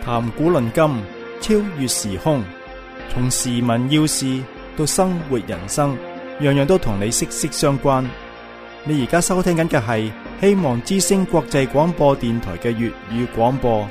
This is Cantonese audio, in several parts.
談古論今，超越時空，從時聞要事到生活人生，樣樣都同你息息相關。你而家收聽緊嘅係希望之聲國際廣播電台嘅粵語廣播。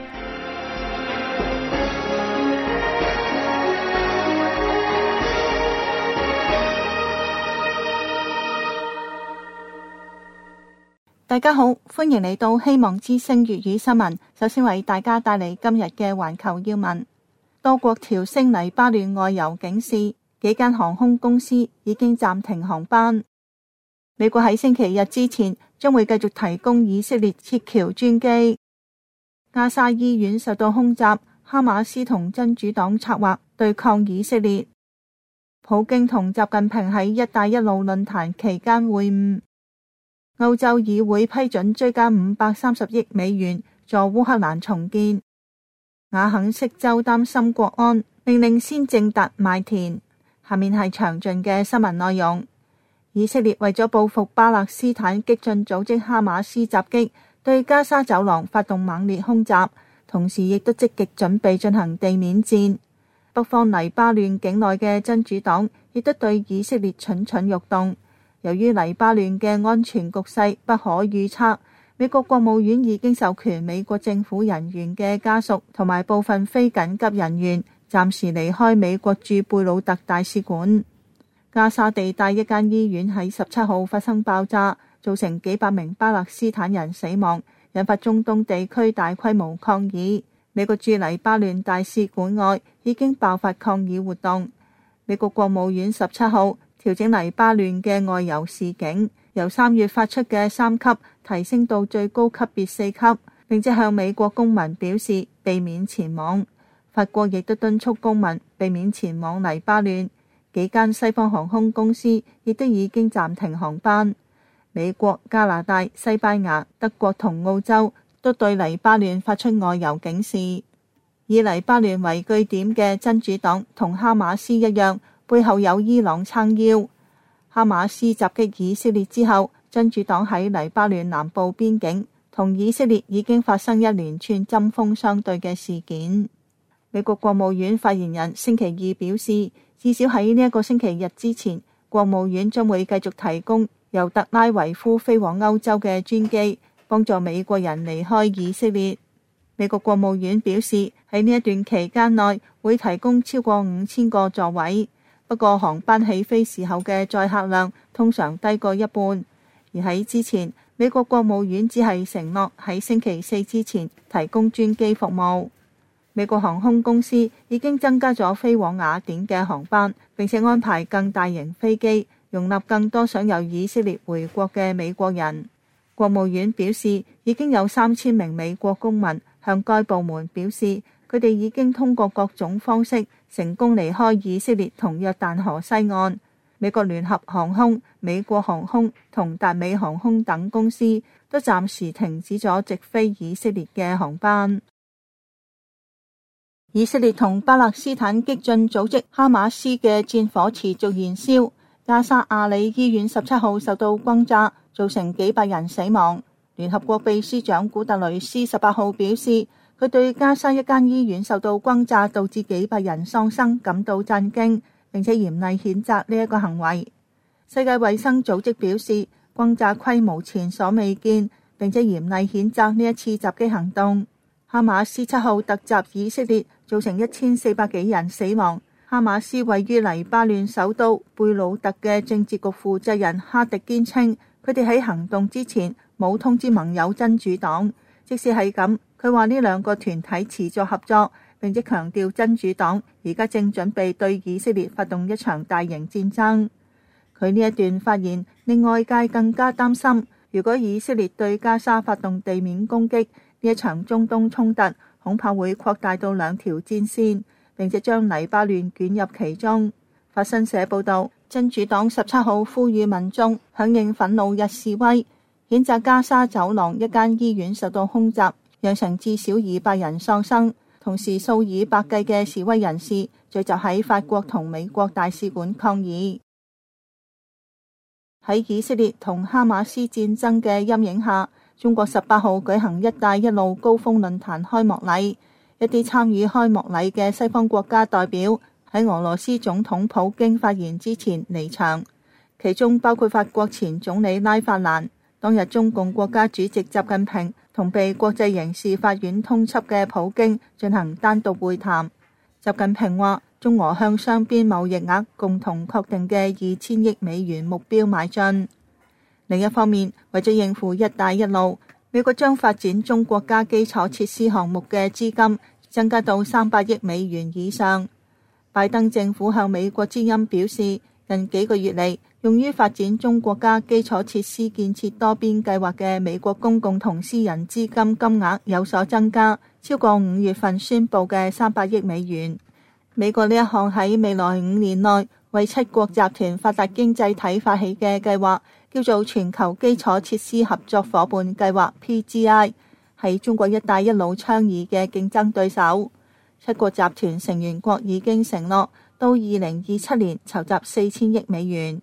大家好，歡迎嚟到希望之聲粵語新聞。首先為大家帶嚟今日嘅環球要聞。多國調升黎巴嫩外遊警示，幾間航空公司已經暫停航班。美國喺星期日之前將會繼續提供以色列撤僑專機。加沙醫院受到空襲，哈馬斯同真主黨策劃對抗以色列。普京同習近平喺一帶一路論壇期間會晤。歐洲議會批准追加530億美元助烏克蘭重建。瓦肯色州擔心國安，命令先正達麥田。下面係詳盡嘅新聞內容。以色列為咗報復巴勒斯坦激進組織哈馬斯襲擊，對加沙走廊發動猛烈空襲，同時亦都積極準備進行地面戰。北方黎巴嫩境內嘅真主黨亦都對以色列蠢蠢欲動。由於黎巴嫩嘅安全局勢不可預測，美國國務院已經授權美國政府人員嘅家屬同埋部分非緊急人員暫時離開美國駐貝魯特大使館。加沙地帶一間醫院喺17號發生爆炸，造成幾百名巴勒斯坦人死亡，引發中東地區大規模抗議。美國駐黎巴嫩大使館外已經爆發抗議活動。美國國務院17號調整黎巴嫩嘅外遊示警，由3月發出嘅3級提升到最高級別4級，並且向美國公民表示避免前往。法國亦都敦促公民避免前往黎巴嫩。幾間西方航空公司亦都已經暫停航班。美國、加拿大、西班牙、德國同澳洲都對黎巴嫩發出外遊警示。以黎巴嫩為據點嘅真主黨同哈馬斯一樣，背後有伊朗撐腰。哈馬斯襲擊以色列之後，真主黨喺黎巴嫩南部邊境同以色列已經發生一連串針鋒相對嘅事件。美國國務院發言人星期二表示，至少喺呢一個星期日之前，國務院將會繼續提供由特拉維夫飛往歐洲嘅專機，幫助美國人離開以色列。美國國務院表示，喺呢一段期間內會提供超過5000個座位。不過航班起飛時候嘅載客量通常低過一半，而喺之前，美國國務院只係承諾喺星期四之前提供專機服務。美國航空公司已經增加咗飛往雅典嘅航班，並且安排更大型飛機，容納更多想由以色列回國嘅美國人。國務院表示，已經有3000名美國公民向該部門表示，佢哋已經通過各種方式成功離開以色列同約旦河西岸。美國聯合航空、美國航空同達美航空等公司都暫時停止咗直飛以色列嘅航班。以色列同巴勒斯坦激進組織哈馬斯嘅戰火持續燃燒，加沙阿里醫院17號受到轟炸，造成幾百人死亡。聯合國秘書長古特雷斯18號表示，佢對加沙一間醫院受到轟炸導致幾百人喪生感到震驚，並且嚴厲譴責呢一個行為。世界衛生組織表示，轟炸規模前所未見，並且嚴厲譴責呢一次襲擊行動。哈馬斯7號突襲以色列，造成1400幾人死亡。哈馬斯位於黎巴嫩首都貝魯特嘅政治局負責人哈迪堅稱，佢哋喺行動之前冇通知盟友真主黨。即使係咁，佢話呢兩個團體持續合作，並且強調真主黨而家正準備對以色列發動一場大型戰爭。佢呢一段發言令外界更加擔心，如果以色列對加沙發動地面攻擊，呢一場中東衝突恐怕會擴大到2條戰線，並且將黎巴嫩捲入其中。法新社報道，真主黨17號呼籲民眾響應憤怒日示威，譴責加沙走廊一間醫院受到空襲，釀成至少200人喪生。同時數以百計嘅示威人士聚集喺法國同美國大使館抗議。喺以色列同哈馬斯戰爭嘅陰影下，中國18號舉行一帶一路高峰論壇開幕禮， 一啲參與開幕禮嘅西方國家代表喺俄羅斯總統普京發言之前離場，其中包括法國前總理拉法蘭。當日中共國家主席習近平同被國際刑事法院通緝嘅普京進行單獨會談。習近平話：中俄向雙邊貿易額共同確定嘅2000億美元目標邁進。另一方面，為咗應付一帶一路，美國將發展中國家基礎設施項目嘅資金增加到300億美元以上。拜登政府向美國之音表示，近幾個月嚟，用於發展中國家基礎設施建設多邊計劃嘅美國公共同私人資金金額有所增加，超過5月份宣布嘅300億美元。美國呢一項喺未來5年內為7國集團發達經濟體發起嘅計劃，叫做全球基礎設施合作夥伴計劃 PGI， 係中國一帶一路倡議嘅競爭對手。7國集團成員國已經承諾到2027年籌集4000億美元。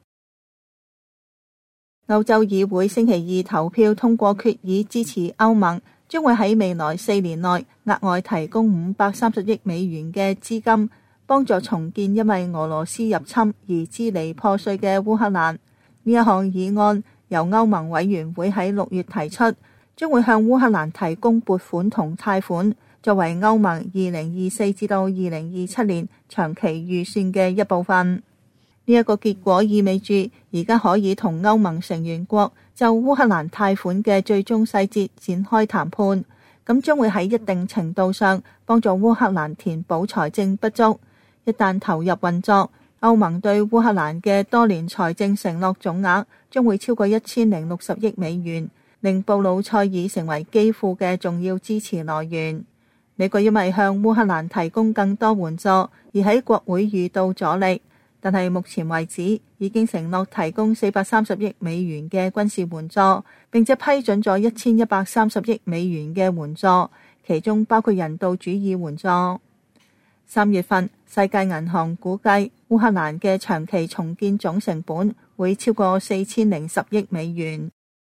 歐洲議會星期二投票通過決議，支持歐盟將會喺未來4年內額外提供530億美元嘅資金，幫助重建因為俄羅斯入侵而支離破碎嘅烏克蘭。呢一項議案由歐盟委員會喺6月提出，將會向烏克蘭提供撥款同貸款，作為歐盟2024至到2027年長期預算嘅一部分。呢一個結果意味住而家可以同歐盟成員國就烏克蘭貸款嘅最終細節展開談判，咁將會喺一定程度上幫助烏克蘭填補財政不足。一旦投入運作，歐盟對烏克蘭嘅多年財政承諾總額將會超過1060億美元，令布魯塞爾成為基輔嘅重要支持來源。美國因為向烏克蘭提供更多援助而喺國會遇到阻力，但係目前為止已經承諾提供430億美元嘅軍事援助，並且批准咗1130億美元嘅援助，其中包括人道主義援助。3月份，世界銀行估計烏克蘭嘅長期重建總成本會超過4010億美元。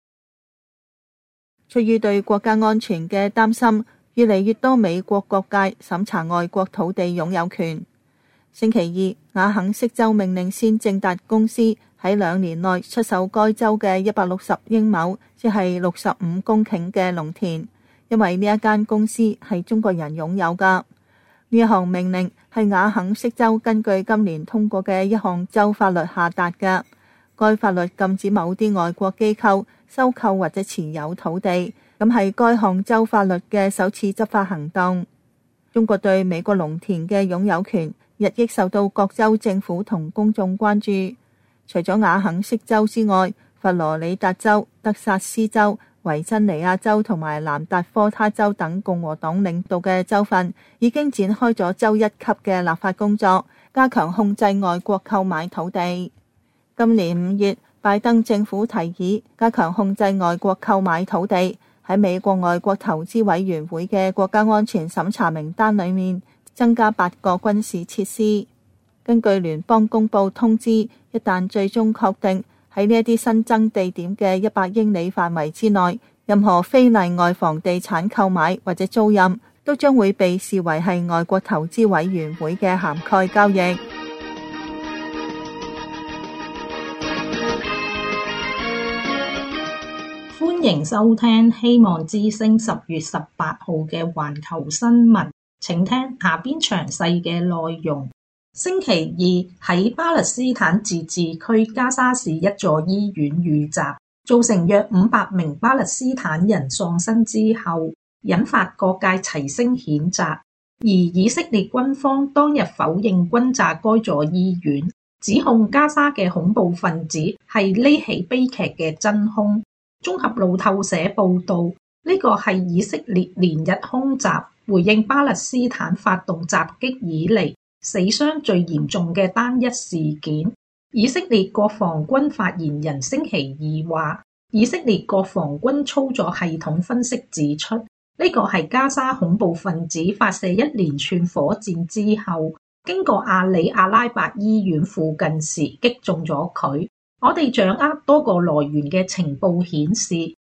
出於對國家安全嘅擔心，越嚟越多美國各界審查外國土地擁有權。星期二，瓦肯色州命令先正達公司喺2年內出售該州嘅160英畝，即係65公頃嘅農田，因為呢一間公司係中國人擁有㗎。呢一項命令係瓦肯色州根據今年通過嘅一項州法律下達嘅。該法律禁止某啲外國機構收購或者持有土地，咁係該項州法律嘅首次執法行動。中國對美國農田嘅擁有權日益受到各州政府同公眾關注。除咗瓦肯色州之外，佛羅里達州、德薩斯州、維珍尼亞州同埋南達科他州等共和黨領導嘅州份已經展開咗州1級嘅立法工作，加強控制外國購買土地。今年5月，拜登政府提議加強控制外國購買土地，喺美國外國投資委員會嘅國家安全審查名單裏面增加8個軍事設施。根據聯邦公佈通知，一旦最終確定喺呢一啲新增地點嘅100英里範圍之內，任何非例外房地產購買或者租賃都將會被視為係外國投資委員會嘅涵蓋交易。 歡迎收聽希望之聲10月18號嘅環球新聞，請聽下邊詳細嘅內容。星期二喺巴勒斯坦自治區加沙市一座醫院遇襲，造成約500名巴勒斯坦人喪生之後，引發各界齊聲譴責。而以色列軍方當日否認轟炸該座醫院，指控加沙嘅恐怖分子係呢起悲劇嘅真兇。綜合路透社報道，呢個係以色列連日空襲回應巴勒斯坦發動襲擊以嚟死傷最嚴重嘅單一事件。以色列國防軍發言人星期二話，以色列國防軍操作系統分析指出，呢個係加沙恐怖分子發射一連串火箭之後，經過阿里阿拉伯醫院附近時擊中咗佢。我哋掌握多個來源嘅情報顯示，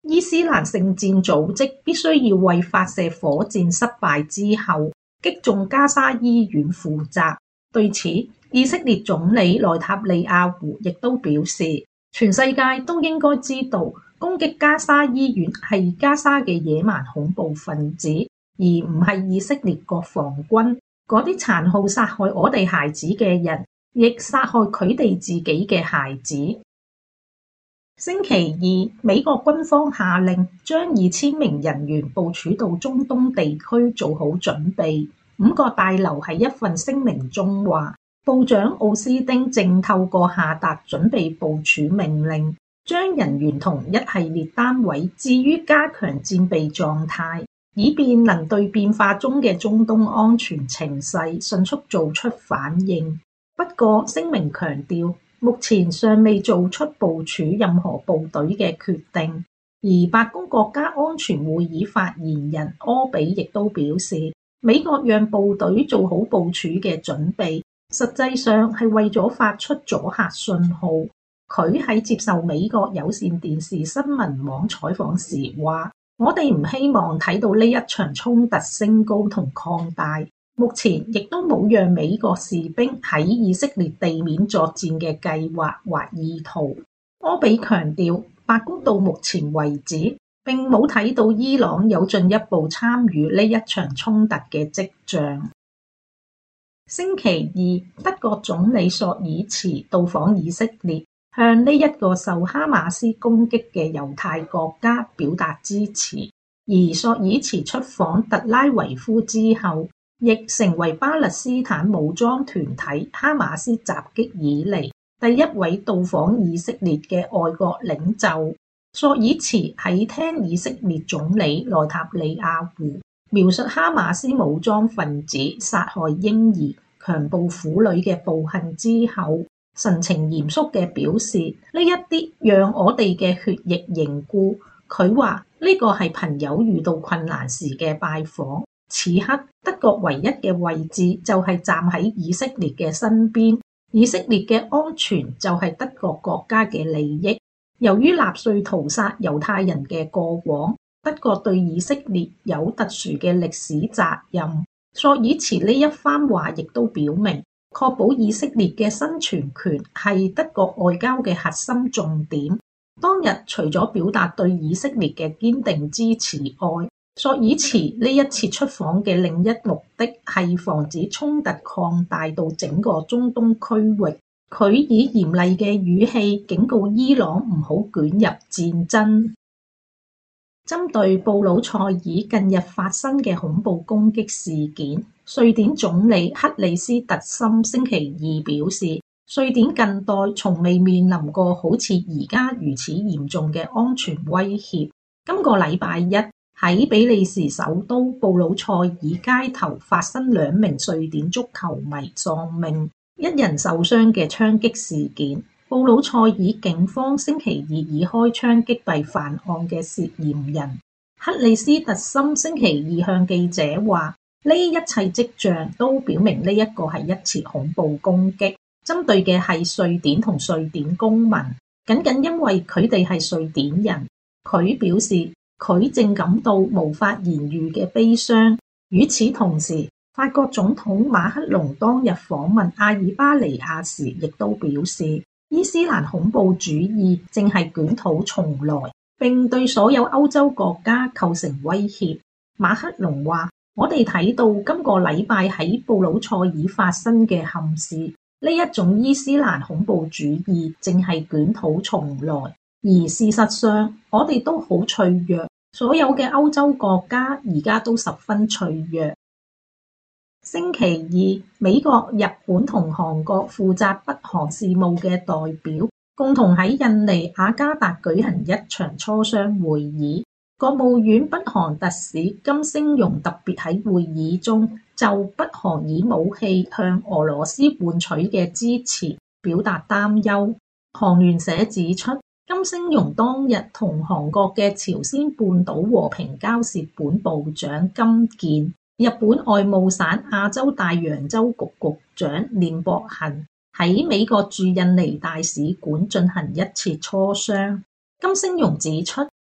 伊斯蘭聖戰組織必須要為發射火箭失敗之後擊中加沙醫院負責。對此，以色列總理內塔尼亞胡亦都表示，全世界都應該知道攻擊加沙醫院係加沙嘅野蠻恐怖分子，而唔係以色列國防軍。嗰啲殘酷殺害我哋孩子嘅人，亦殺害佢哋自己嘅孩子。星期二，美國軍方下令將2000名人員部署到中東地區做好準備。5個大樓喺一份聲明中話，部長奧斯丁正透過下達準備部署命令，將人員同一系列單位置於加強戰備狀態，以便能對變化中嘅中東安全情勢迅速做出反應。不過聲明強調，目前尚未做出部署任何部隊嘅決定。而白宮國家安全會議發言人柯比亦都表示，美國讓部隊做好部署嘅準備，實際上係為咗發出阻嚇信號。佢喺接受美國有線電視新聞網採訪時話，我哋唔希望睇到呢一場衝突升高同擴大。目前亦都冇讓美國士兵喺以色列地面作戰嘅計劃或意圖。柯比強調，白宮到目前為止並冇睇到伊朗有進一步參與呢一場衝突嘅跡象。星期二，德國總理朔爾茨到訪以色列，向呢一個受哈馬斯攻擊嘅猶太國家表達支持。而朔爾茨出訪特拉維夫之後，亦成為巴勒斯坦武裝團體哈馬斯襲擊以嚟第一位到訪以色列嘅外國領袖。朔爾茨喺聽以色列總理內塔尼亞胡描述哈馬斯武裝分子殺害嬰兒、強暴婦女嘅暴行之後，神情嚴肅嘅表示，呢一啲讓我哋嘅血液凝固。佢話呢個係朋友遇到困難時嘅拜訪。此刻德國唯一嘅位置就係站喺以色列嘅身邊，以色列嘅安全就係德國國家嘅利益。由於納粹屠殺猶太人嘅過往，德國對以色列有特殊嘅歷史責任。朔爾茨呢一番話亦都表明，確保以色列嘅生存權係德國外交嘅核心重點。當日除咗表達對以色列嘅堅定支持外，朔爾茨呢一次出訪嘅另一目的係防止衝突擴大到整個中東區域。佢以嚴厲嘅語氣警告伊朗唔好捲入戰爭。針對布魯塞爾近日發生嘅恐怖攻擊事件，瑞典總理克里斯特森星期二表示，瑞典近代從未面臨過好似而家如此嚴重嘅安全威脅。今個禮拜一，喺比利時首都布魯塞爾街頭發生2名瑞典足球迷喪命、1人受傷嘅槍擊事件。布魯塞爾警方星期二已開槍擊斃犯案嘅涉嫌人。克里斯特森星期二向記者話，呢一切跡象都表明呢一個係一次恐怖攻擊，針對嘅係瑞典同瑞典公民，僅僅因為佢哋係瑞典人。佢表示，佢正感到無法言喻嘅悲傷。與此同時，法國總統馬克龍當日訪問阿爾巴尼亞時，亦都表示，伊斯蘭恐怖主義正係捲土重來，並對所有歐洲國家構成威脅。馬克龍話，我哋睇到今個禮拜喺布魯塞爾發生嘅憾事，呢一種伊斯蘭恐怖主義正係捲土重來。而事實上，我哋都好脆弱，所有嘅歐洲國家而家都十分脆弱。星期二，美國、日本同韓國負責北韓事務嘅代表共同喺印尼雅加達舉行一場磋商會議。國務院北韓特使金星榮特別喺會議中就北韓以武器向俄羅斯換取嘅支持表達擔憂。韓聯社指出，金星榮當日同韓國嘅朝鮮半島和平交涉本部長金健、日本外務省亞洲大洋洲局局長練博行喺美國駐印尼大使館進行一次磋商。金星榮指出，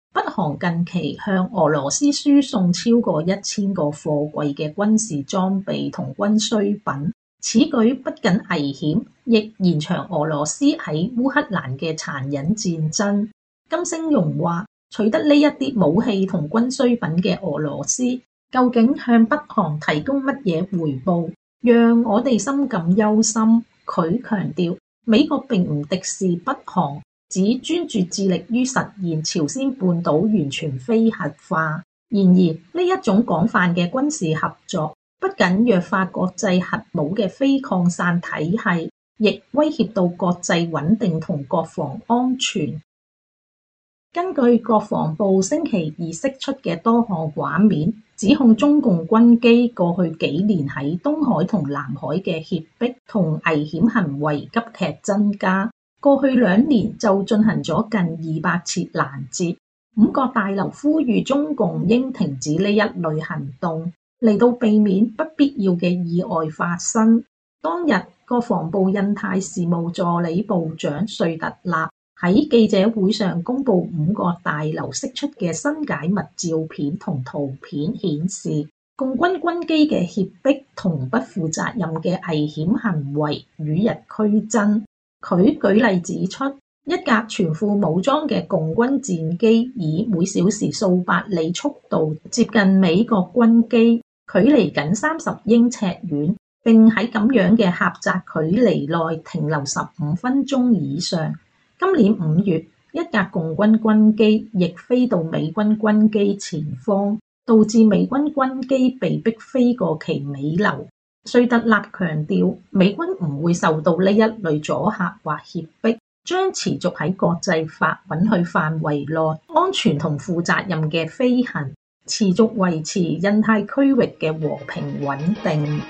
北韓近期向俄羅斯輸送超過1000個貨櫃嘅軍事裝備同軍需品，此舉不僅危險，亦延長俄羅斯喺烏克蘭嘅殘忍戰爭。金星容話，取得呢一啲武器同軍需品嘅俄羅斯，究竟向北韓提供乜嘢回報，讓我哋深感憂心。佢強調，美國並唔敵視北韓，只專注致力於實現朝鮮半島完全非核化。然而，呢一種廣泛嘅軍事合作，不僅弱化國際核武嘅非擴散體系，亦威脅到國際穩定同國防安全。根據國防部星期二釋出嘅多項畫面，指控中共軍機過去幾年喺東海同南海嘅脅迫同危險行為急劇增加。過去2年就進行咗近200次攔截。5角大樓呼籲中共應停止呢一類行動，嚟到避免不必要嘅意外發生。當日，國防部印太事務助理部長瑞特納喺記者會上公布5角大樓釋出嘅新解密照片同圖片，顯示共軍軍機嘅脅迫同不負責任嘅危險行為與日俱增。佢舉例指出，一架全副武裝嘅共軍戰機以每小時數百里速度接近美國軍機，距離僅30英尺遠，並喺咁樣嘅狹窄距離內停留15分鐘以上。今年5月，一架共軍軍機亦飛到美軍軍機前方，導致美軍軍機被迫飛過其尾流。瑞特納強調，美軍唔會受到呢一類阻嚇或脅迫，將持續喺國際法允許範圍內安全同負責任嘅飛行，持續維持印太區域嘅和平穩定。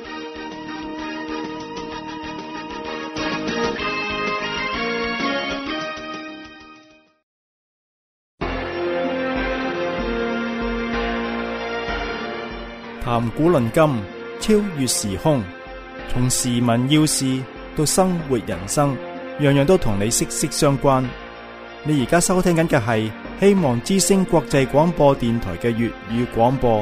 談古論今，超越時空，從時聞要事到生活人生，樣樣都同你息息相關。你而家收聽緊嘅係希望之聲國際廣播電台嘅粵語廣播。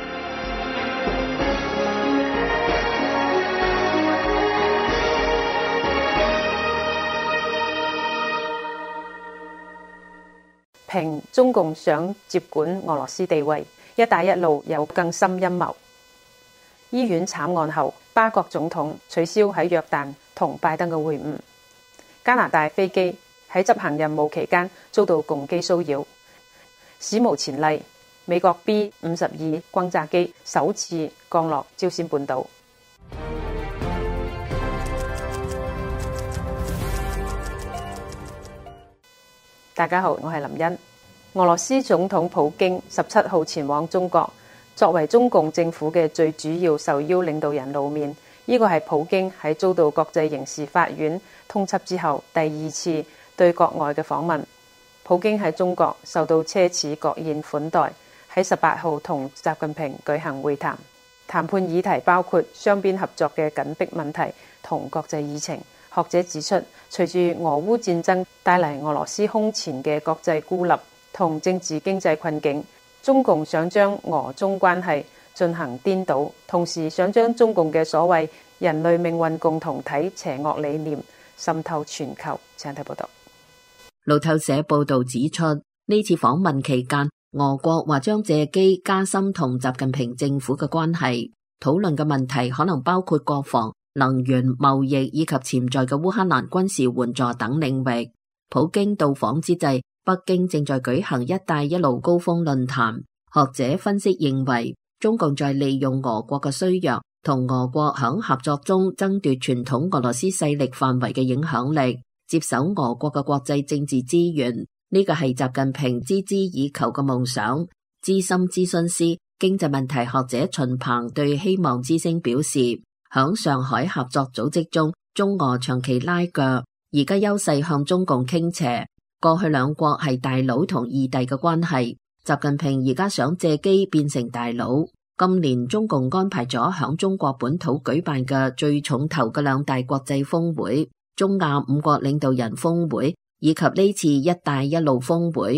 評中共想接管俄羅斯地位，一帶一路有更深陰謀。醫院慘案後，巴國總統取消喺約旦同拜登嘅會晤。加拿大飛機喺執行任務期間遭到共機騷擾，史無前例，美國 B-52轟炸機首次降落朝鮮半島。大家好，我係林茵。俄羅斯總統普京17號前往中國，作為中共政府嘅最主要受邀領導人露面。呢個係普京喺遭到國際刑事法院通緝之後第2次對國外嘅訪問。普京喺中國受到奢侈國宴款待，喺18號同習近平舉行會談，談判議題包括雙邊合作嘅緊迫問題同國際議程。學者指出，隨住俄烏戰爭帶嚟俄羅斯空前嘅國際孤立同政治經濟困境，中共想將俄中關係進行顛倒，同時想將中共嘅所謂人類命運共同體邪惡理念滲透全球。請睇報道。 路透社報道指出，呢次訪問期間，俄國話將借機加深同習近平政府嘅關係，討論嘅問題可能包括國防、能源、貿易以及潛在嘅烏克蘭軍事援助等領域。普京到訪之際，北京正在舉行一帶一路高峰論壇。學者分析認為，中共在利用俄國嘅衰弱，同俄國響合作中爭奪傳統俄羅斯勢力範圍嘅影響力，接手俄國嘅國際政治資源。呢個係習近平孜孜以求嘅夢想。資深諮詢師、經濟問題學者秦鵬對希望之聲表示，響上海合作組織中，中俄長期拉鋸，而家優勢向中共傾斜。過去兩國係大佬同二弟嘅關係，習近平而家想借機變成大佬。今年中共安排咗響中國本土舉辦嘅最重頭嘅2大國際峰會，中亞5國領導人峰會以及呢次一帶一路峰會。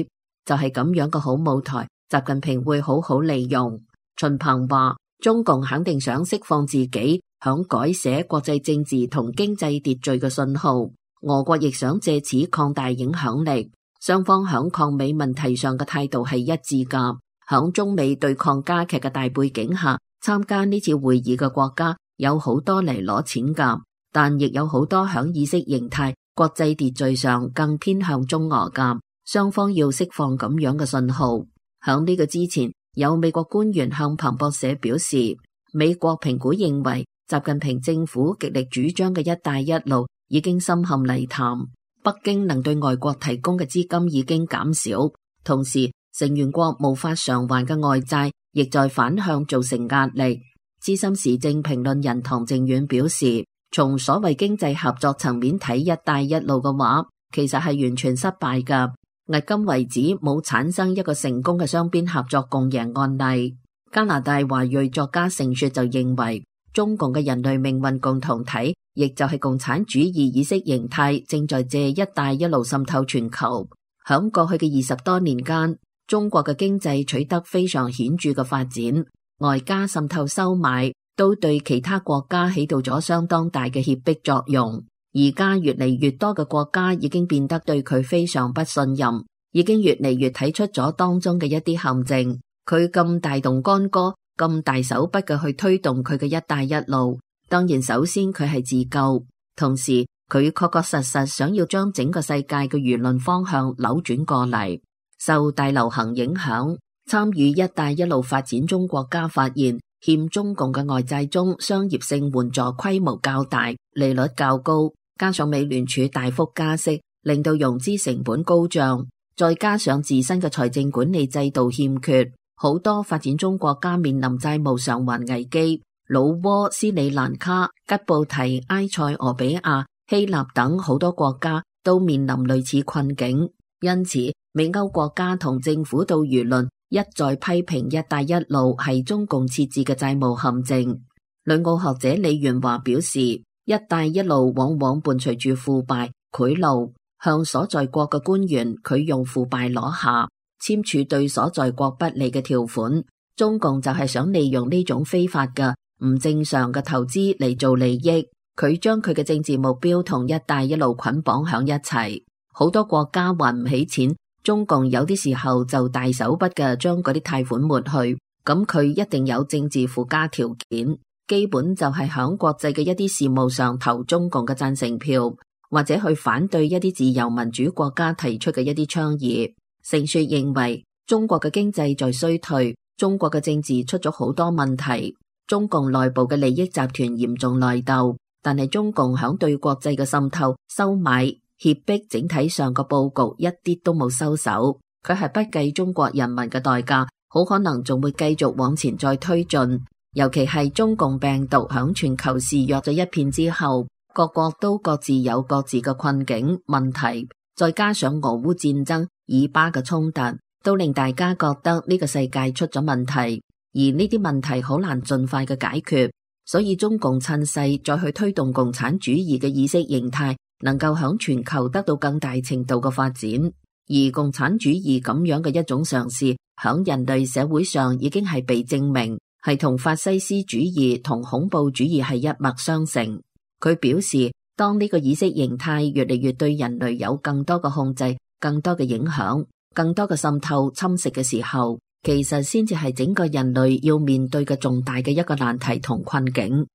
就係咁樣嘅好舞台，習近平會好好利用。秦鵬話，中共肯定想釋放自己響改寫國際政治同經濟秩序嘅信號，俄國亦想借此擴大影響力。雙方響抗美問題上嘅態度係一致㗎。響中美對抗加劇嘅大背景下，參加呢次會議嘅國家有好多嚟攞錢㗎，但亦有好多響意識形態、國際秩序上更偏向中俄㗎。雙方要釋放咁樣嘅信號。響呢個之前，有美國官員向彭博社表示，美國評估認為習近平政府極力主張嘅一帶一路已經深陷泥潭，北京能對外國提供嘅資金已經減少，同時成員國無法償還嘅外債亦在反向造成壓力。資深時政評論人唐靖遠表示，從所謂經濟合作層面睇一帶一路嘅話，其實係完全失敗㗎。迄今為止冇產生一個成功嘅雙邊合作共贏案例。加拿大華裔作家盛雪就認為，中共嘅人類命運共同體，亦就係共產主義意識形態，正在借一帶一路滲透全球。響過去嘅20多年間，中國嘅經濟取得非常顯著嘅發展，外加滲透收買，都對其他國家起到咗相當大嘅脅迫作用。而家越嚟越多嘅國家已經變得對佢非常不信任，已經越嚟越睇出咗當中嘅一啲陷阱。佢咁大動干戈，咁大手筆嘅去推動佢嘅一帶一路，當然首先佢係自救，同時佢確確實實想要將整個世界嘅輿論方向扭轉過嚟。受大流行影響，參與一帶一路發展中國家發現，欠中共嘅外債中商業性援助規模較大，利率較高，加上美聯儲大幅加息，令到融資成本高漲，再加上自身嘅財政管理制度欠缺，好多發展中國家面臨債務償還危機。老撾、斯里蘭卡、吉布提、埃塞俄比亞、希臘等好多國家都面臨類似困境。因此，美歐國家同政府到輿論一再批評一帶一路係中共設置嘅債務陷阱。旅澳學者李元華表示，一帶一路往往伴隨住腐敗、賄賂，向所在國嘅官員佢用腐敗攞下，簽署對所在國不利嘅條款。中共就係想利用呢種非法嘅唔正常嘅投資嚟做利益，佢將佢嘅政治目標同一帶一路捆綁響一齊。好多國家還唔起錢，中共有啲時候就大手筆嘅將嗰啲貸款抹去，咁佢一定有政治附加條件，基本就係響國際嘅一啲事務上投中共嘅贊成票，或者去反對一啲自由民主國家提出嘅一啲倡議。盛雪認為，中國嘅經濟在衰退，中國嘅政治出咗好多問題，中共內部嘅利益集團嚴重內鬥，但係中共響對國際嘅滲透、收買、脅迫整體上嘅佈局一啲都冇收手，佢係不計中國人民嘅代價，好可能仲會繼續往前再推進。尤其係中共病毒響全球肆虐咗一片之後，各國都各自有各自嘅困境問題，再加上俄烏戰爭、以巴嘅衝突，都令大家覺得呢個世界出咗問題，而呢啲問題好難盡快嘅解決，所以中共趁勢再去推動共產主義嘅意識形態，能夠響全球得到更大程度嘅發展。而共產主義咁樣嘅一種嘗試，響人類社會上已經係被證明係同法西斯主義同恐怖主義係一脈相承。佢表示，當呢個意識形態越嚟越對人類有更多嘅控制、更多嘅影響、更多嘅滲透侵蝕嘅時候，其實先至係整個人類要面對嘅重大嘅一個難題同困境。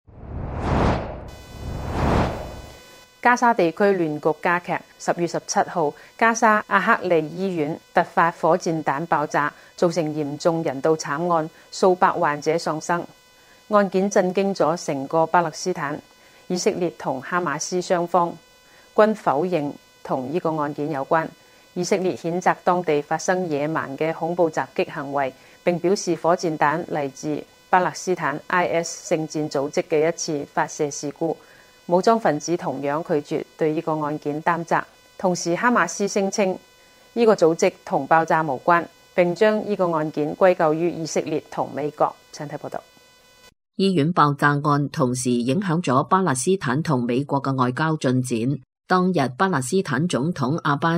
加沙地區亂局加劇，10月17號，加沙阿克利醫院突發火箭彈爆炸，造成嚴重人道慘案，數百患者喪生。案件震驚咗成個巴勒斯坦，以色列同哈馬斯雙方均否認同呢個案件有關。以色列譴責當地發生野蠻嘅恐怖襲擊行為，並表示火箭彈嚟自巴勒斯坦 IS 聖戰組織嘅一次發射事故。武裝分子同樣拒絕對呢個案件擔責，同時哈馬斯聲稱呢個組織同爆炸無關，並將呢個案件歸咎於以色列同美國。請睇報道。 醫院爆炸案同時影響咗巴勒斯坦同美國嘅外交進展。當日巴勒斯坦總統阿巴斯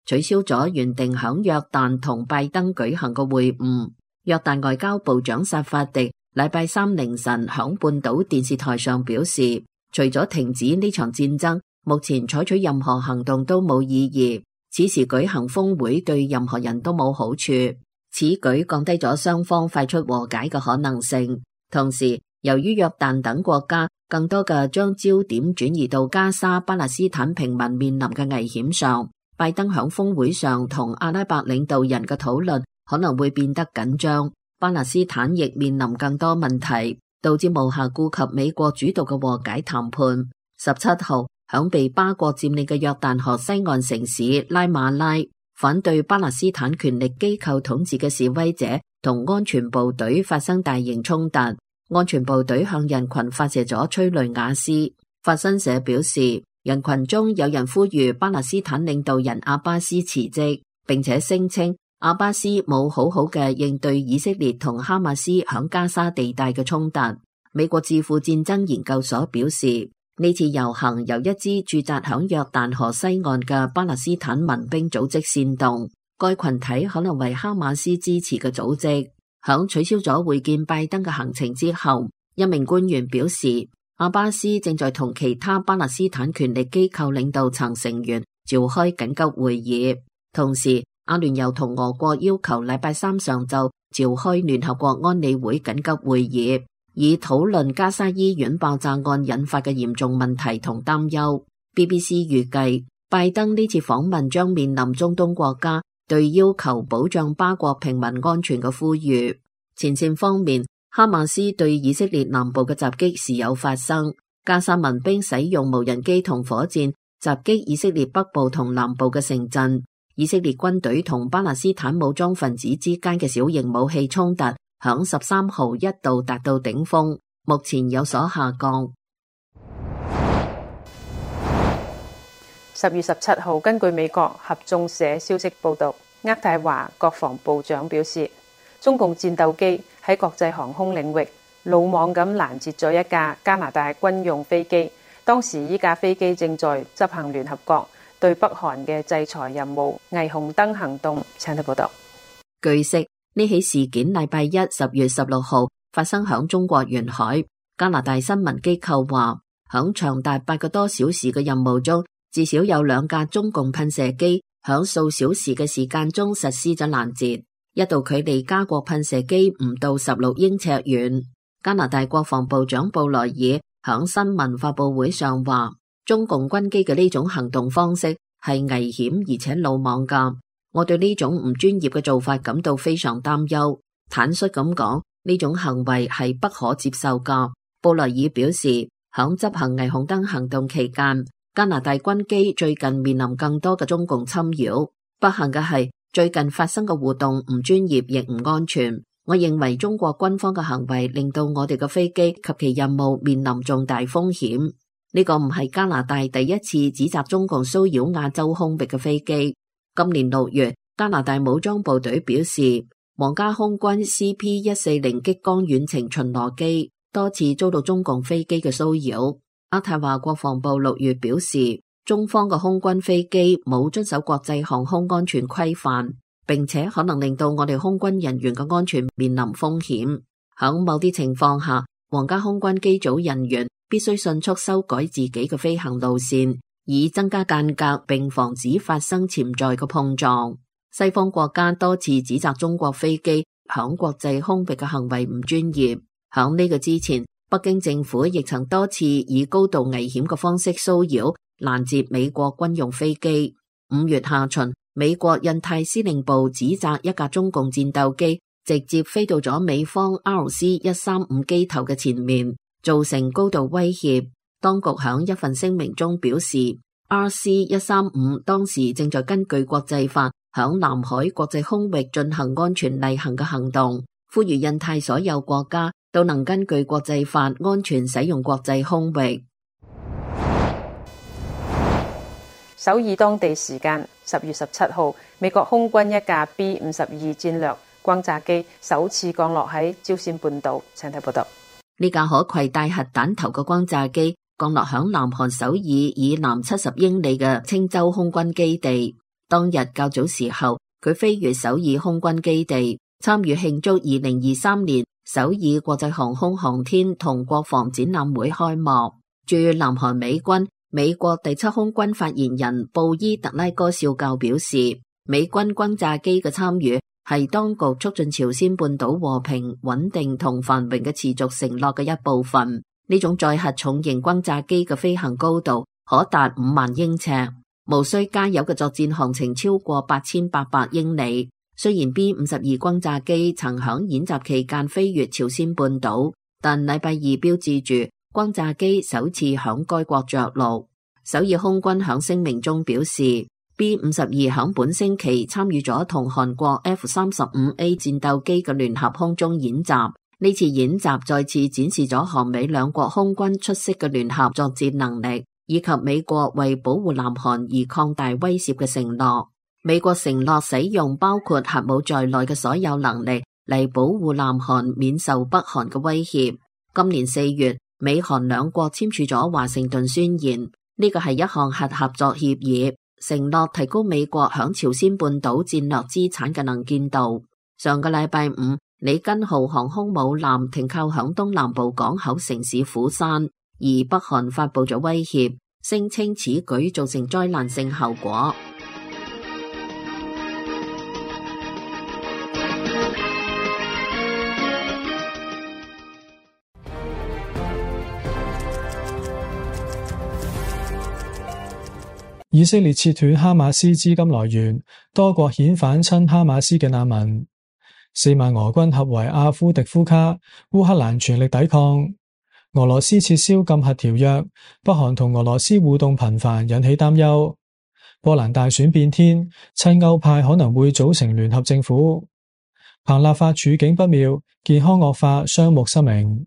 取消咗原定響約旦同拜登舉行嘅會晤。約旦外交部長薩法迪禮拜三凌晨響半島電視台上表示，除咗停止呢場戰爭，目前採取任何行動都冇意義。此時舉行峰會對任何人都冇好處。此舉降低咗雙方快速和解嘅可能性。同時，由於約旦等國家更多嘅將焦點轉移到加沙巴勒斯坦平民面臨嘅危險上，拜登響峰會上同阿拉伯領導人嘅討論可能會變得緊張。巴勒斯坦亦面臨更多問題，導致無暇顧及美國主導嘅和解談判。17號，響被巴國佔領嘅約旦河西岸城市拉馬拉，反對巴勒斯坦權力機構統治嘅示威者同安全部隊發生大型衝突，安全部隊向人群發射咗催淚瓦斯。法新社表示，人群中有人呼籲巴勒斯坦領導人阿巴斯辭職，並且聲稱阿巴斯冇好好嘅應對以色列同哈馬斯響加沙地帶嘅衝突。美國智庫戰爭研究所表示，呢次遊行由一支駐紮響約旦河西岸嘅巴勒斯坦民兵組織煽動，該群體可能為哈馬斯支持嘅組織。響取消咗會見拜登嘅行程之後，一名官員表示，阿巴斯正在同其他巴勒斯坦權力機構領導層成員召開緊急會議。同時，阿聯酋同俄國要求禮拜三上晝召開聯合國安理會緊急會議，以討論加沙醫院爆炸案引發嘅嚴重問題同擔憂。BBC 預計，拜登呢次訪問將面臨中東國家對要求保障巴國平民安全嘅呼籲。前線方面，哈馬斯對以色列南部嘅襲擊時有發生，加沙民兵使用無人機同火箭襲擊以色列北部同南部嘅城鎮。以色列軍隊同巴勒斯坦武裝分子之間嘅小型武器衝突響13號一度達到頂峰，目前有所下降。 10月17號，根據美國合眾社消息報道，渥太華國防部長表示，中共戰鬥機喺國際航空領域魯莽咁攔截咗一架加拿大軍用飛機。當時呢架飛機正在執行聯合國對北韓嘅制裁任務霓虹燈行動。請睇報道。 據悉，呢起事件禮拜一10月16號發生響中國沿海。加拿大新聞機構話，響長達8個多小時嘅任務中，至少有2架中共噴射機響數小時嘅時間中實施咗攔截，一度距離加國噴射機唔到16英尺遠。加拿大國防部長布萊爾響新聞發佈會上話，中共軍機嘅呢種行動方式係危險而且魯莽㗎，我對呢種唔專業嘅做法感到非常擔憂。坦率咁講，呢種行為係不可接受㗎。布萊爾表示，響執行霓虹燈行動期間，加拿大軍機最近面臨更多嘅中共侵擾。不幸嘅係，最近發生嘅活動唔專業亦唔安全。我認為中國軍方嘅行為令到我哋嘅飛機及其任務面臨重大風險。呢個唔係加拿大第一次指責中共騷擾亞洲空域嘅飛機。今年6月，加拿大武裝部隊表示，皇家空軍 CP-140 激光遠程巡邏機多次遭到中共飛機嘅騷擾。渥太華國防部6月表示，中方嘅空軍飛機冇遵守國際航空安全規範，並且可能令到我哋空軍人員嘅安全面臨風險。響某啲情況下，皇家空軍機組人員必須迅速修改自己嘅飛行路線，以增加間隔並防止發生潛在嘅碰撞。西方國家多次指責中國飛機響國際空域嘅行為唔專業。響呢個之前，北京政府亦曾多次以高度危險嘅方式騷擾攔截美國軍用飛機。5月下旬，美國印太司令部指責一架中共戰鬥機直接飛到咗美方 RC-135 機頭嘅前面，造成高度威脅。當局響一份聲明中表示， RC-135 當時正在根據國際法響南海國際空域進行安全例行嘅行動，呼籲印太所有國家都能根據國際法安全使用國際空域。 首爾當地時間10月17號，美國空軍一架 B-52 戰略轟炸機首次降落喺朝鮮半島。請睇報道。 呢架可攜帶核彈頭嘅轟炸機降落響南韓首爾以南70英里嘅青州空軍基地。 當日較早時候，佢飛越首爾空軍基地，參與慶祝2023年首爾國際航空航天同國防展覽會開幕。駐南韓美軍美國第7空軍發言人布伊特拉戈少校表示，美軍轟炸機嘅參與係當局促進朝鮮半島和平、穩定同繁榮嘅持續承諾嘅一部分。呢種載核重型轟炸機嘅飛行高度可達5萬英尺，無需加油嘅作戰航程超過8800英里。雖然 B-52 轟炸機曾響演習期間飛越朝鮮半島，但禮拜二標誌住轟炸機首次響該國着陸。首爾空軍響聲明中表示，B-52 響本星期參與咗同韓國 F-35A 戰鬥機嘅聯合空中演習。呢次演習再次展示咗韓美兩國空軍出色嘅聯合作戰能力，以及美國為保護南韓而擴大威懾嘅承諾。美國承諾使用包括核武在內嘅所有能力嚟保護南韓免受北韓嘅威脅。今年4月，美韓兩國簽署咗華盛頓宣言，呢個係一項核合作協議，承諾提高美國響朝鮮半島戰略資產嘅能見度。上個禮拜五，里根號航空母艦停靠響東南部港口城市釜山，而北韓發布咗威脅，聲稱此舉造成災難性後果。 以色列切斷哈馬斯資金來源，多國遣返親哈馬斯嘅難民。4萬俄軍合圍阿夫迪夫卡，烏克蘭全力抵抗。俄羅斯撤銷禁核條約，北韓同俄羅斯互動頻繁，引起擔憂。波蘭大選變天，親歐派可能會組成聯合政府。彭立法處境不妙，健康惡化，雙目失明。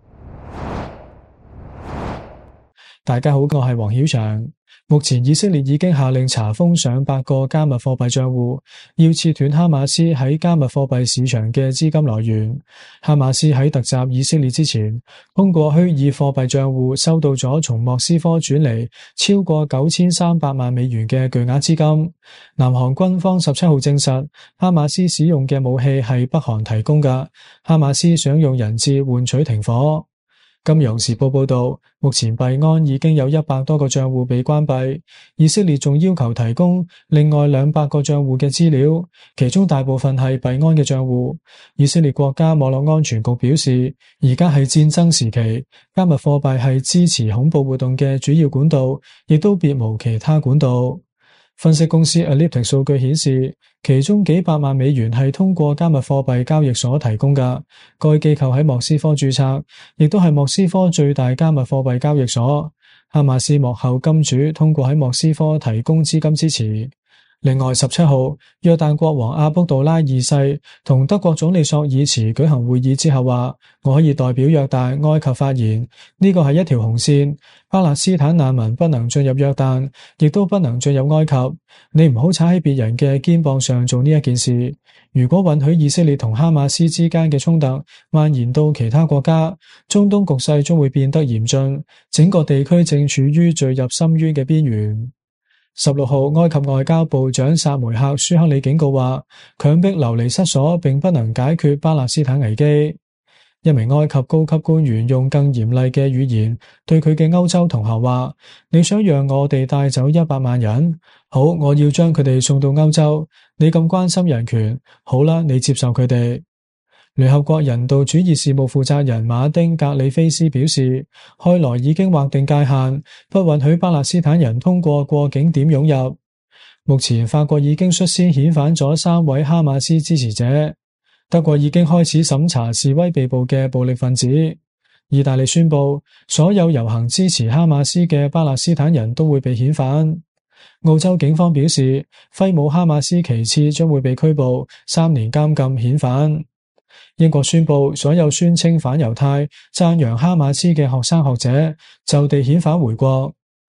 大家好，我係黃曉翔。目前以色列已經下令查封上百個加密貨幣賬戶，要切斷哈馬斯喺加密貨幣市場嘅資金來源。哈馬斯喺突襲以色列之前，通過虛擬貨幣賬戶收到咗從莫斯科轉嚟超過9300萬美元嘅巨額資金。南韓軍方17號證實，哈馬斯使用嘅武器係北韓提供嘅，哈馬斯想用人質換取停火。金融時報報道，目前幣安已經有100多個賬戶被關閉，以色列仲要求提供另外200個賬戶嘅資料，其中大部分係幣安嘅賬戶。以色列國家網絡安全局表示，而家係戰爭時期，加密貨幣係支持恐怖活動嘅主要管道，亦都別無其他管道。分析公司 Elliptic 數據顯示，其中幾百萬美元係通過加密貨幣交易所提供㗎。該機構喺莫斯科註冊，亦都係莫斯科最大加密貨幣交易所。哈馬斯幕後金主通過喺莫斯科提供資金支持。另外17號，約旦國王阿卜杜拉二世同德國總理朔爾茨舉行會議之後話，我可以代表約旦、埃及發言，呢個係一條紅線，巴勒斯坦難民不能進入約旦，亦都不能進入埃及。你唔好踩喺別人嘅肩膀上做呢一件事。如果允許以色列同哈馬斯之間嘅衝突蔓延到其他國家，中東局勢將會變得嚴峻，整個地區正處於墜入深淵嘅邊緣。16號，埃及外交部長薩梅克舒克里警告話，強迫流離失所並不能解決巴勒斯坦危機。一名埃及高級官員用更嚴厲嘅語言對佢嘅歐洲同行話，你想讓我哋帶走100萬人？好，我要將佢哋送到歐洲。你咁關心人權，好啦，你接受佢哋。聯合國人道主義事務負責人馬丁格里菲斯表示，開羅已經劃定界限，不允許巴勒斯坦人通過過境點湧入。目前法國已經率先遣返咗3位哈馬斯支持者，德國已經開始審查示威被捕嘅暴力分子。意大利宣布，所有遊行支持哈馬斯嘅巴勒斯坦人都會被遣返。澳洲警方表示，揮舞哈馬斯旗幟將會被拘捕，3年監禁遣返。英國宣布，所有宣稱反猶太、讚揚哈馬斯嘅學生學者就地遣返回國。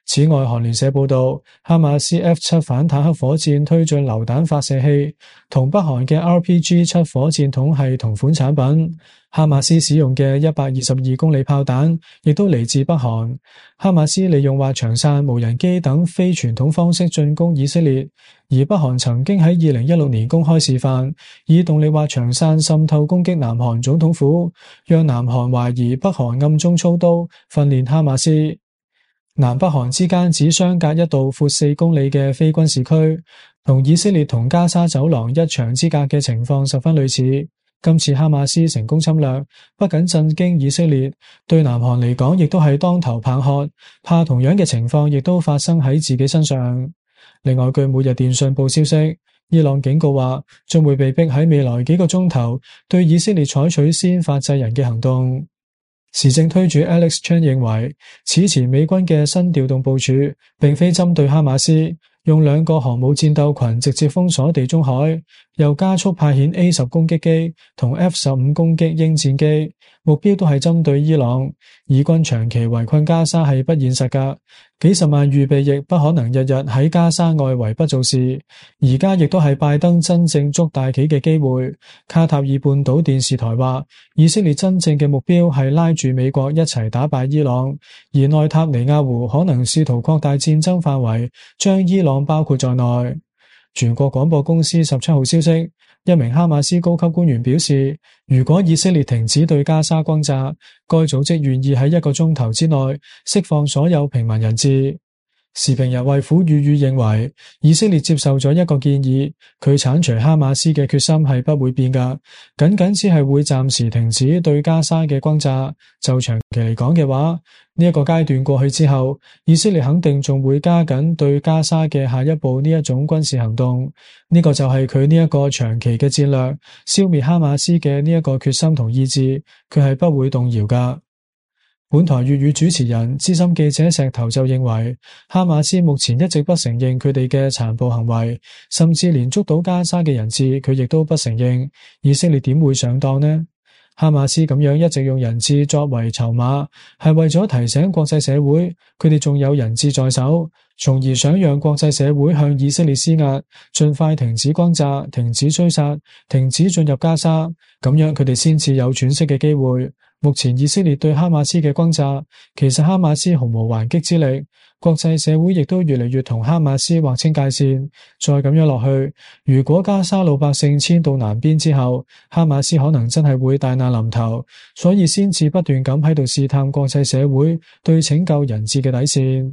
此外，韓聯社報道，哈馬斯 F7 反坦克火箭推進榴彈發射器同北韓嘅 RPG-7 火箭筒係同款產品。哈馬斯使用嘅122公里炮彈亦都嚟自北韓。哈馬斯利用滑翔傘、無人機等非傳統方式進攻以色列，而北韓曾經喺2016年公開示範，以動力滑翔傘滲透攻擊南韓總統府，讓南韓懷疑北韓暗中操刀訓練哈馬斯。南北韓之間只相隔一道闊4公里嘅非軍事區，同以色列同加沙走廊一牆之隔嘅情況十分類似。今次哈馬斯成功侵略，不僅震驚以色列，對南韓嚟講亦都係當頭棒喝，怕同樣嘅情況亦都發生喺自己身上。另外，據每日電訊報消息，伊朗警告話將會被逼喺未來幾個鐘頭對以色列採取先發制人嘅行動。時政推主 Alex Chan 認為，此前美軍嘅新調動部署並非針對哈馬斯，用2個航母戰鬥群直接封鎖地中海，又加速派遣 A10 攻擊機同 F15 攻擊鷹戰機，目標都係針對伊朗。以軍長期圍困加沙係不現實㗎，幾十萬預備役不可能日日喺加沙外圍不做事。而家亦都係拜登真正捉大棋嘅機會。卡塔爾半島電視台話，以色列真正嘅目標係拉住美國一齊打敗伊朗，而內塔尼亞胡可能試圖擴大戰爭範圍，將伊朗包括在內。全國廣播公司17號消息，一名哈馬斯高級官員表示，如果以色列停止對加沙轟炸，該組織願意喺1個鐘頭之內釋放所有平民人質。時評人惠虎宇認為，以色列接受咗一個建議，佢鏟除哈馬斯嘅決心係不會變㗎，僅只係會暫時停止對加沙嘅轟炸。就長期嚟講嘅話，呢一個階段過去之後，以色列肯定仲會加緊對加沙嘅下一步呢一種軍事行動。呢個就係佢呢一個長期嘅戰略，消滅哈馬斯嘅呢一個決心同意志，佢係不會動搖㗎。本台粵語主持人資深記者石頭就認為，哈馬斯目前一直不承認佢哋嘅殘暴行為，甚至連捉到加沙嘅人質佢亦都不承認。以色列點會上當呢？哈馬斯咁樣一直用人質作為籌碼，係為咗提醒國際社會佢哋仲有人質在手，從而想讓國際社會向以色列施壓，盡快停止轟炸、停止追殺、停止進入加沙，咁樣佢哋先至有喘息嘅機會。目前以色列對哈馬斯嘅轟炸，其實哈馬斯毫無還擊之力，國際社會亦都越嚟越同哈馬斯劃清界線。再咁樣落去，如果加沙老百姓遷到南邊之後，哈馬斯可能真係會大難臨頭，所以先至不斷咁喺度試探國際社會對拯救人質嘅底線。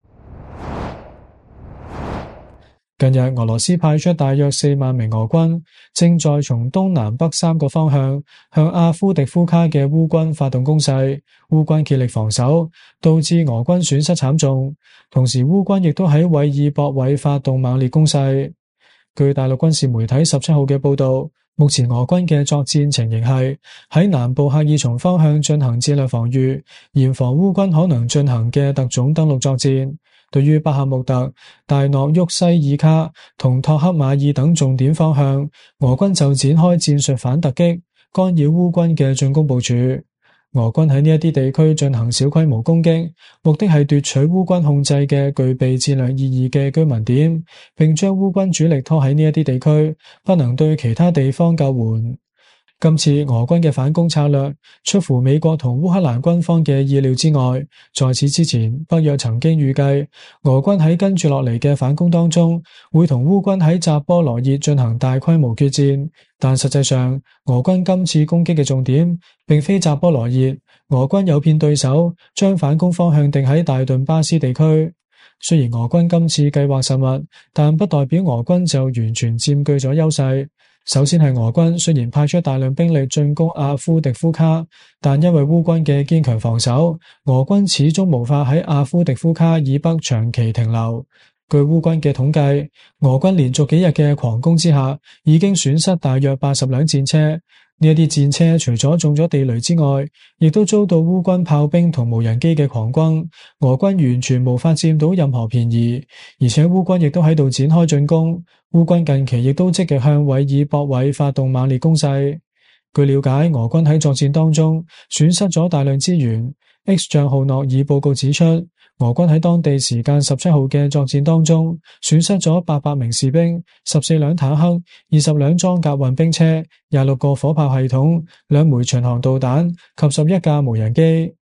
近日，俄羅斯派出大約4萬名俄軍，正在從東南北3個方向向阿夫迪夫卡嘅烏軍發動攻勢。烏軍竭力防守，導致俄軍損失慘重。同時，烏軍亦都喺韋爾博韋發動猛烈攻勢。據大陸軍事媒體17號嘅報道，目前俄軍嘅作戰情形係喺南部赫爾松方向進行戰略防禦，嚴防烏軍可能進行嘅特種登陸作戰。對於巴赫穆特、大諾沃西爾卡同托克馬爾等重點方向，俄軍就展開戰術反突擊，干擾烏軍嘅進攻部署。俄軍喺呢一啲地區進行小規模攻擊，目的係奪取烏軍控制嘅具備戰略意義嘅居民點，並將烏軍主力拖喺呢一啲地區，不能對其他地方救援。今次俄軍嘅反攻策略出乎美國同烏克蘭軍方嘅意料之外。在此之前，北約曾經預計俄軍喺跟住落嚟嘅反攻當中會同烏軍喺扎波羅熱進行大規模決戰，但實際上俄軍今次攻擊嘅重點並非扎波羅熱，俄軍誘騙對手將反攻方向定喺大頓巴斯地區。雖然俄軍今次計劃慎密，但不代表俄軍就完全佔據咗優勢。首先係俄軍雖然派出大量兵力進攻阿夫迪夫卡，但因為烏軍嘅堅強防守，俄軍始終無法喺阿夫迪夫卡以北長期停留。據烏軍嘅統計，俄軍連續幾日嘅狂攻之下，已經損失大約80輛戰車。呢一啲戰車除咗中咗地雷之外，亦都遭到烏軍炮兵同無人機嘅狂轟，俄軍完全無法佔到任何便宜。而且烏軍亦都喺度展開進攻，烏軍近期亦都積極向韋爾博韋發動猛烈攻勢。據了解，俄軍喺作戰當中損失咗大量資源。X 帳號諾爾報告指出， 俄軍喺當地時間17號嘅作戰當中，損失咗800名士兵、14輛坦克、20輛裝甲運兵車、26個火炮系統、2枚巡航導彈及11架無人機。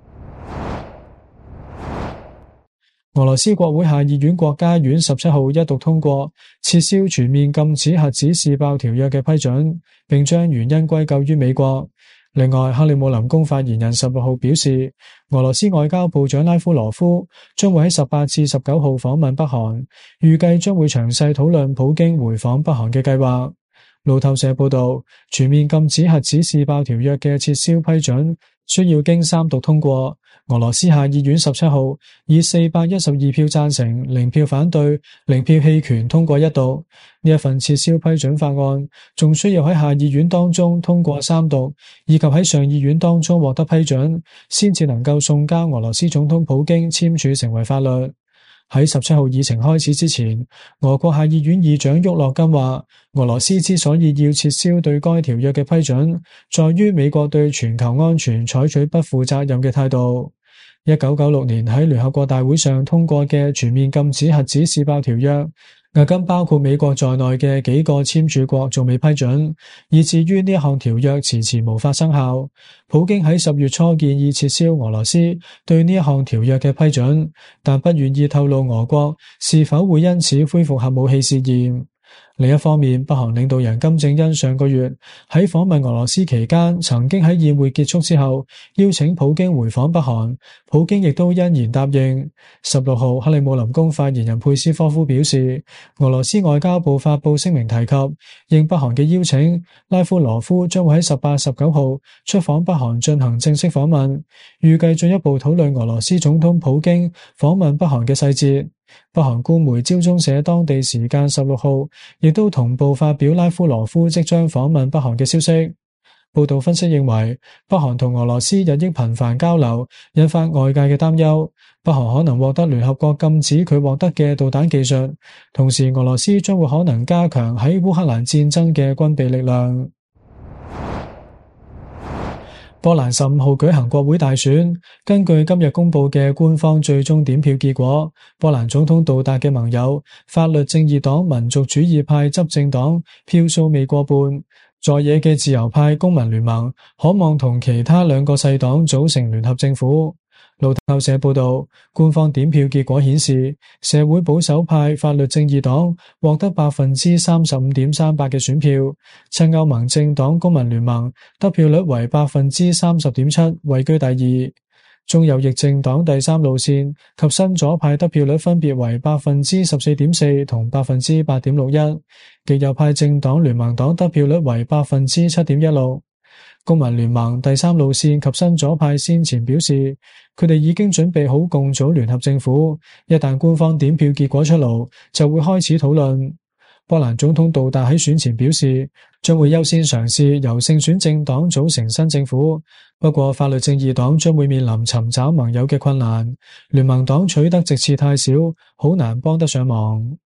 俄羅斯國會下議院國家院17號一讀通過撤銷全面禁止核子試爆條約嘅批准，並將原因歸咎於美國。另外，克里姆林宮發言人16號表示，俄羅斯外交部長拉夫羅夫將會喺18至19號訪問北韓，預計將會詳細討論普京回訪北韓嘅計劃。路透社報道，全面禁止核子試爆條約嘅撤銷批准需要經三讀通過。俄羅斯下議院17號以412票贊成、0票反對、0票棄權通過一讀。呢一份撤銷批准法案仲需要喺下議院當中通過三讀，以及喺上議院當中獲得批准，先至能夠送交俄羅斯總統普京簽署成為法律。喺17號議程開始之前，俄國下議院議長沃洛金話，俄羅斯之所以要撤銷對該條約嘅批准，在於美國對全球安全採取不負責任嘅態度。1996年喺聯合國大會上通過嘅全面禁止核子試爆條約，如今包括美國在內嘅幾個簽署國仲未批准，以至於呢一項條約遲遲無法生效。普京喺10月初建議撤銷俄羅斯對呢一項條約嘅批准，但不願意透露俄國是否會因此恢復核武器試驗。另一方面，北韓領導人金正恩上個月喺訪問俄羅斯期間，曾經喺宴會結束之後邀請普京回訪北韓，普京亦都欣然答應。16號，克里姆林宮發言人佩斯科夫表示，俄羅斯外交部發布聲明提及，應北韓嘅邀請，拉夫羅夫將會喺18、19號出訪北韓進行正式訪問，預計進一步討論俄羅斯總統普京訪問北韓嘅細節。北韓官媒朝中社當地時間16號亦都同步發表拉夫羅夫即將訪問北韓嘅消息。報道分析認為，北韓同俄羅斯日益頻繁交流，引發外界嘅擔憂。北韓可能獲得聯合國禁止佢獲得嘅導彈技術，同時俄羅斯將會可能加強喺烏克蘭戰爭嘅軍備力量。波蘭15號舉行國會大選，根據今日公布嘅官方最終點票結果，波蘭總統杜達嘅盟友法律正義黨民族主義派執政黨票數未過半，在野嘅自由派公民聯盟可望同其他兩個細黨組成聯合政府。路透社報道，官方點票結果顯示，社會保守派法律正義黨獲得 35.38% 嘅選票，親歐盟政黨公民聯盟得票率為 30.7%， 位居第二。中右翼政黨第三路線及新左派得票率分別為 14.4% 同 8.61%， 極右派政黨聯盟黨得票率為 7.16%。公民聯盟第三路線及新左派先前表示，佢哋已經準備好共組聯合政府，一旦官方點票結果出爐，就會開始討論。波蘭總統杜達喺選前表示，將會優先嘗試由勝選政黨組成新政府，不過法律正義黨將會面臨尋找盟友嘅困難，聯盟黨取得席次太少，好難幫得上忙。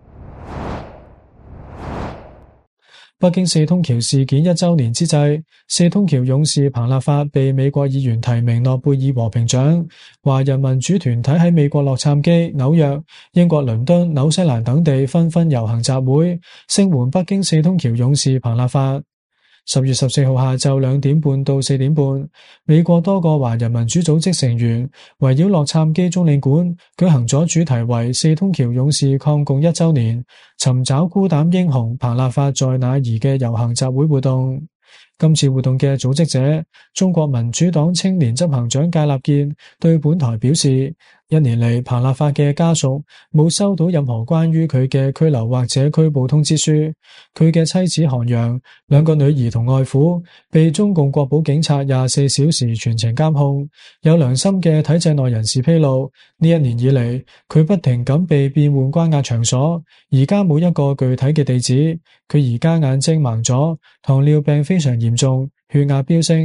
北京四通橋事件1週年之際，四通橋勇士彭立發被美國議員提名諾貝爾和平獎。華人民主團體喺美國洛杉磯、紐約、英國倫敦、紐西蘭等地紛紛遊行集會，聲援北京四通橋勇士彭立發。10月14號下晝2點半到4點半，美國多個華人民主組織成員圍繞洛杉磯中領館舉行咗主題為四通橋勇士抗共1週年，尋找孤膽英雄彭立發在哪兒嘅遊行集會活動。今次活動嘅組織者，中國民主黨青年執行長芥立健對本台表示，1年嚟彭立發嘅家屬冇收到任何關於佢嘅拘留或者拘捕通知書。佢嘅妻子韓陽、2個女兒同外父被中共國保警察24小時全程監控。有良心嘅體制內人士披露，呢1年以嚟，佢不停咁被變換關押場所，而家冇一個具體嘅地址。佢而家眼睛盲咗，糖尿病非常嚴重，血壓飆升。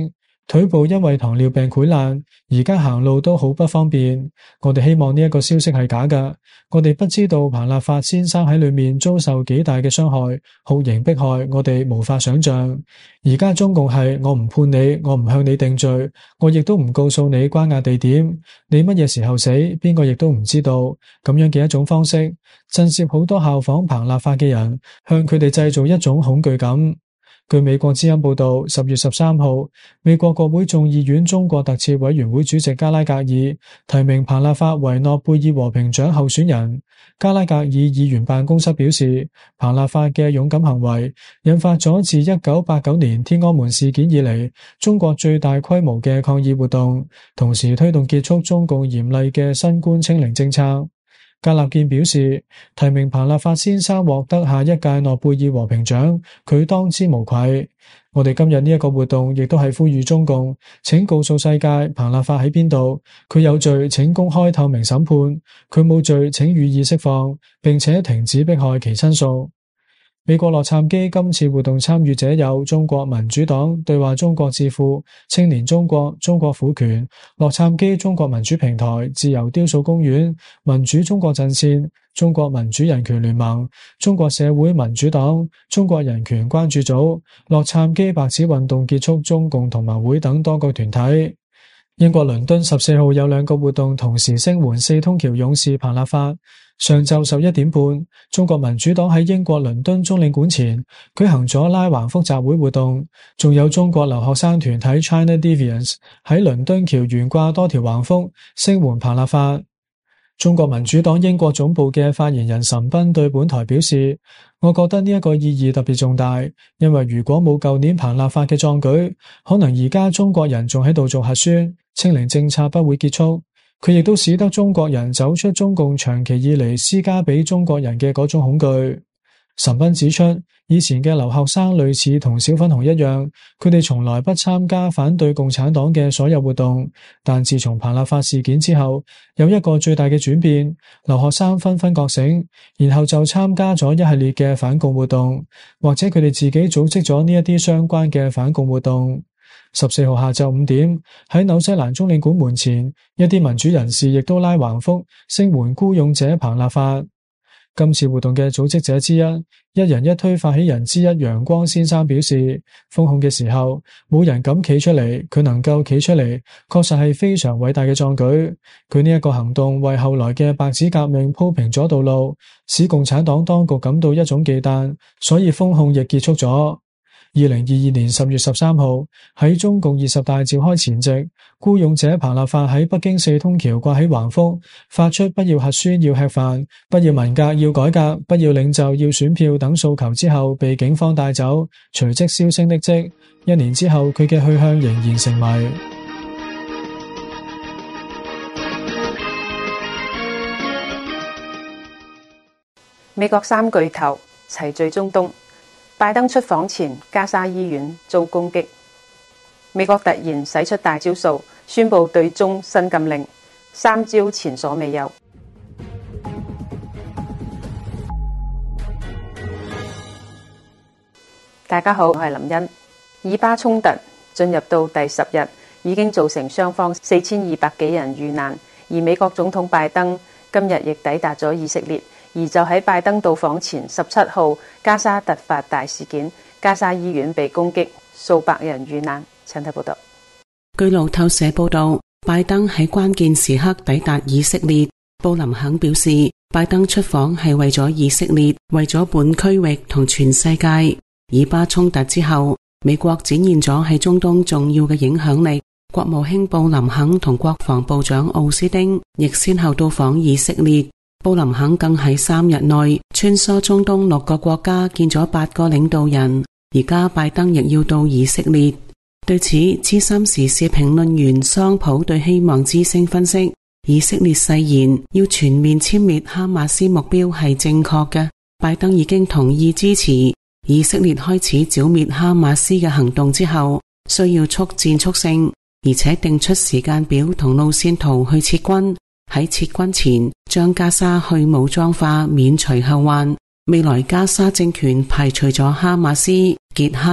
腿部因為糖尿病潰爛，而家行路都好不方便。我哋希望呢一個消息係假㗎。我哋不知道彭立發先生喺裏面遭受幾大嘅傷害，酷刑迫害，我哋無法想象。而家中共係我唔判你，我唔向你定罪，我亦都唔告訴你關押地點，你乜嘢時候死，邊個亦都唔知道。咁樣嘅一種方式，震懾好多效仿彭立發嘅人，向佢哋製造一種恐懼感。據美國之音報道，10月13號，美國國會眾議院中國特設委員會主席加拉格爾提名彭立發為諾貝爾和平獎候選人。加拉格爾議員辦公室表示，彭立發嘅勇敢行為引發咗自1989年天安門事件以嚟中國最大規模嘅抗議活動，同時推動結束中共嚴厲嘅新冠清零政策。格納健表示，提名彭立發先生獲得下一屆諾貝爾和平獎，佢當之無愧。我哋今日呢一個活動亦都係呼籲中共，請告訴世界彭立發喺邊度，佢有罪請公開透明審判，佢冇罪請予以釋放，並且停止迫害其親屬。美國洛杉磯今次活動參與者有中國民主黨、對話中國智庫、青年中國、中國婦權、洛杉磯中國民主平台、自由雕塑公園、民主中國陣線、中國民主人權聯盟、中國社會民主黨、中國人權關注組、洛杉磯白紙運動結束中共同盟會等多個團體。英國倫敦14號有2個活動同時聲援四通橋勇士彭立發。上晝11點半，中國民主黨喺英國倫敦中領館前舉行咗拉橫幅集會活動，仲有中國留學生團體 China Deviants 喺倫敦橋懸掛多條橫幅聲援彭立發。中國民主黨英國總部嘅發言人岑斌對本台表示，我覺得呢一個意義特別重大，因為如果冇舊年彭立發嘅壯舉，可能而家中國人仲喺度做核酸，清零政策不會結束。佢亦都使得中國人走出中共長期以嚟施加俾中國人嘅嗰種恐懼。岑斌指出，以前嘅留學生類似同小粉紅一樣，佢哋從來不參加反對共產黨嘅所有活動，但自從彭立發事件之後，有一個最大嘅轉變，留學生紛紛覺醒，然後就參加咗一系列嘅反共活動，或者佢哋自己組織咗呢一啲相關嘅反共活動。14號下晝5點，喺紐西蘭中領館門前，一啲民主人士亦都拉橫幅聲援孤勇者彭立發。今次活動嘅組織者之一，一人一推發起人之一陽光先生表示，封控嘅時候冇人敢企出嚟，佢能夠企出嚟，確實係非常偉大嘅壯舉。佢呢一個行動為後來嘅白紙革命鋪平咗道路，使共產黨當局感到一種忌憚，所以封控亦結束咗。2022年10月13號，喺中共20大召開前夕，孤勇者彭立發喺北京四通橋掛起橫幅，發出不要核酸要吃飯、不要文革要改革、不要領袖要選票等訴求之後，被警方帶走，隨即銷聲匿跡。1年之後，佢嘅去向仍然成謎。 美國3巨頭齊聚中東。拜登出訪前，加沙醫院遭攻擊。美國突然使出大招數，宣布對中新禁令，3招前所未有。大家好，我係林茵。以巴衝突進入到第10日，已經造成雙方4200幾人遇難，而美國總統拜登今日亦抵達咗以色列。而就喺拜登到訪前17號，加沙突發大事件，加沙醫院被攻擊，數百人遇難。請睇報道。 據路透社報道，拜登喺關鍵時刻抵達以色列。布林肯表示，拜登出訪係為咗以色列，為咗本區域同全世界。以巴衝突之後，美國展現咗喺中東重要嘅影響力。國務卿布林肯同國防部長奧斯汀亦先後到訪以色列。布林肯更喺3日內穿梭中東6個國家，見咗8個領導人。而家拜登亦要到以色列。對此，資深時事評論員桑普對希望之聲分析，以色列誓言要全面殲滅哈馬斯目標係正確嘅。拜登已經同意支持以色列開始剿滅哈馬斯嘅行動之後，需要速戰速勝，而且定出時間表同路線圖去撤軍。喺撤軍前，將加沙去武裝化，免除後患。未來加沙政權排除咗哈馬斯、傑哈德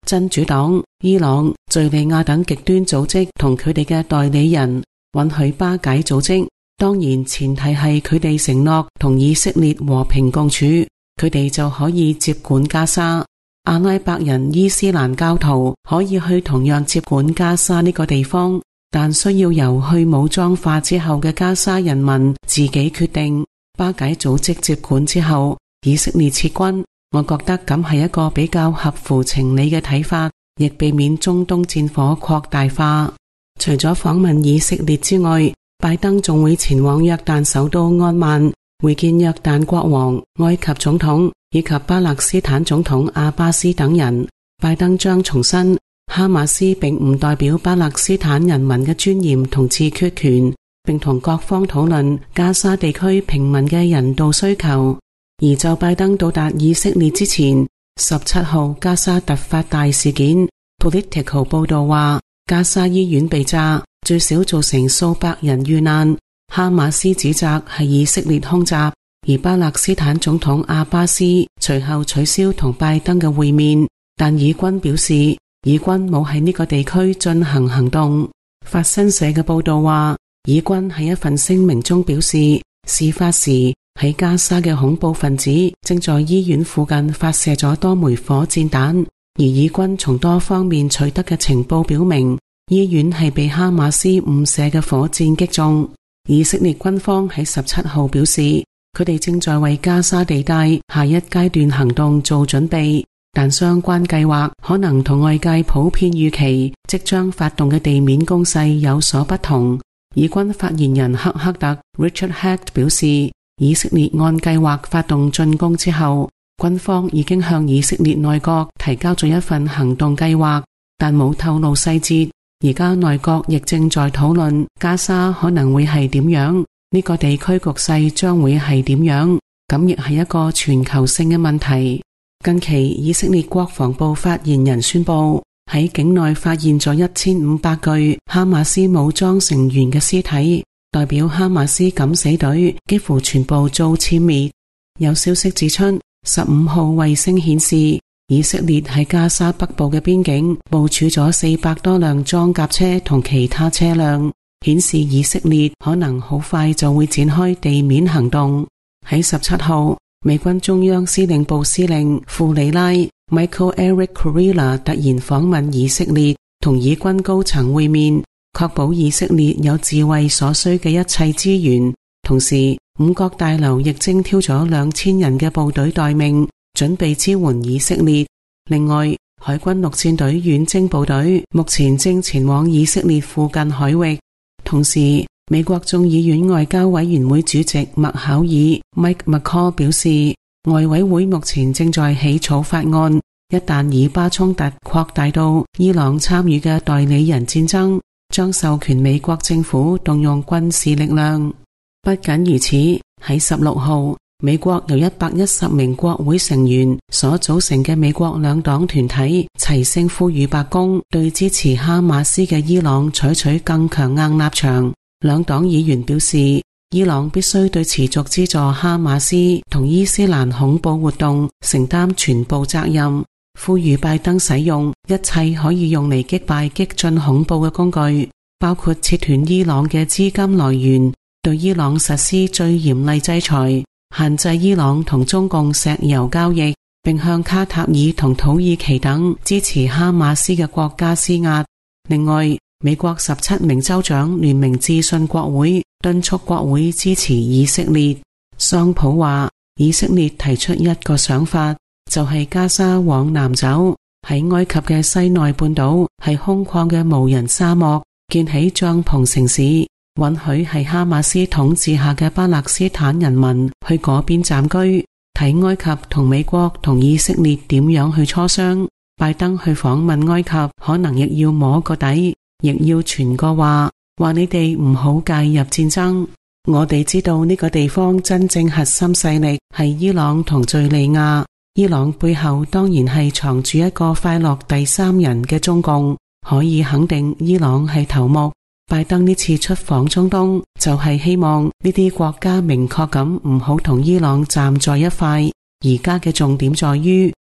真主黨、伊朗、敘利亞等極端組織同佢哋嘅代理人允許巴解組織，當然前提係佢哋承諾同以色列和平共處，佢哋就可以接管加沙。阿拉伯人伊斯蘭教徒可以去同樣接管加沙呢個地方，但需要由去武裝化之後嘅加沙人民自己決定。巴解組織接管之後，以色列撤軍，我覺得咁係一個比較合乎情理嘅睇法，亦避免中東戰火擴大化。除咗訪問以色列之外，拜登仲會前往約旦首都安曼，會見約旦國王、埃及總統以及巴勒斯坦總統阿巴斯等人。拜登將重申，哈馬斯並唔代表巴勒斯坦人民嘅尊嚴同自決權，並同各方討論加沙地區平民嘅人道需求。而就拜登到達以色列之前，17號加沙突發大事件 ，Politico 報道話，加沙醫院被炸，最少造成數百人遇難。哈馬斯指責係以色列空襲，而巴勒斯坦總統阿巴斯隨後取消同拜登嘅會面，但以軍表示，以軍冇喺呢個地區進行行動。法新社嘅報道話，以軍喺一份聲明中表示，事發時喺加沙嘅恐怖分子正在醫院附近發射咗多枚火箭彈，而以軍從多方面取得嘅情報表明，醫院係被哈馬斯誤射嘅火箭擊中。以色列軍方喺17號表示，佢哋正在為加沙地帶下一階段行動做準備，但相關計劃可能同外界普遍預期即將發動嘅地面攻勢有所不同。以軍發言人赫克特 Richard Hecht 表示，以色列按計劃發動進攻之後，軍方已經向以色列內閣提交咗一份行動計劃，但冇透露細節。而家內閣亦正在討論加沙可能會係點樣，呢個地區局勢將會係點樣，咁亦係一個全球性嘅問題。近期以色列國防部發言人宣布，喺境內發現咗1500具哈馬斯武裝成員嘅屍體，代表哈馬斯敢死隊幾乎全部遭殲滅。有消息指出，15號衛星顯示，以色列喺加沙北部嘅邊境部署咗400多輛裝甲車同其他車輛，顯示以色列可能好快就會展開地面行動。喺17號，美軍中央司令部司令庫里拉 Michael Eric Kurilla 突然訪問以色列，同以軍高層會面，確保以色列有自衛所需嘅一切資源。同時，五角大樓亦徵調咗2000人嘅部隊待命，準備支援以色列。另外，海軍陸戰隊遠征部隊目前正前往以色列附近海域。同時，美國眾議院外交委員會主席麥考爾 Mike McCall 表示，外委會目前正在起草法案，一旦以巴衝突擴大到伊朗參與嘅代理人戰爭，將授權美國政府動用軍事力量。不僅如此，喺16號，美國由110名國會成員所組成嘅美國兩黨團體齊聲呼籲白宮對支持哈馬斯嘅伊朗採取更強硬立場。兩黨議員表示，伊朗必須對持續資助哈馬斯同伊斯蘭恐怖活動承擔全部責任，呼籲拜登使用一切可以用嚟擊敗激進恐怖嘅工具，包括切斷伊朗嘅資金來源，對伊朗實施最嚴厲制裁，限制伊朗同中共石油交易，並向卡塔爾同土耳其等支持哈馬斯嘅國家施壓。另外，美國17名州長聯名致信國會，敦促國會支持以色列。桑普話，以色列提出一個想法，就係加沙往南走，喺埃及嘅西奈半島係空曠嘅無人沙漠，建起帳篷城市，允許係哈馬斯統治下嘅巴勒斯坦人民去嗰邊暫居，睇埃及同美國同以色列點樣去磋商。拜登去訪問埃及，可能亦要摸個底，亦要傳個話你哋唔好介入戰爭。我哋知道呢個地方真正核心勢力係伊朗同敘利亞，伊朗背後當然係藏住一個快樂第三人嘅中共，可以肯定伊朗係頭目。拜登呢次出訪中東，就係希望呢啲國家明確咁唔好同伊朗站在一塊。而家嘅重點在於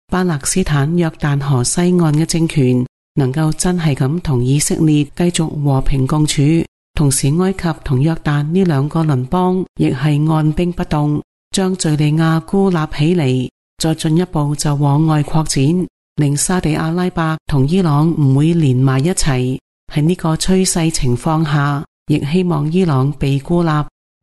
巴勒斯坦約旦河西岸嘅政權能夠真係咁同以色列繼續和平共處，同時埃及同約旦呢兩個鄰邦亦係按兵不動，將敘利亞孤立起嚟，再進一步就往外擴展，令沙地阿拉伯同伊朗唔會連埋一齊。喺呢個趨勢情況下，亦希望伊朗被孤立。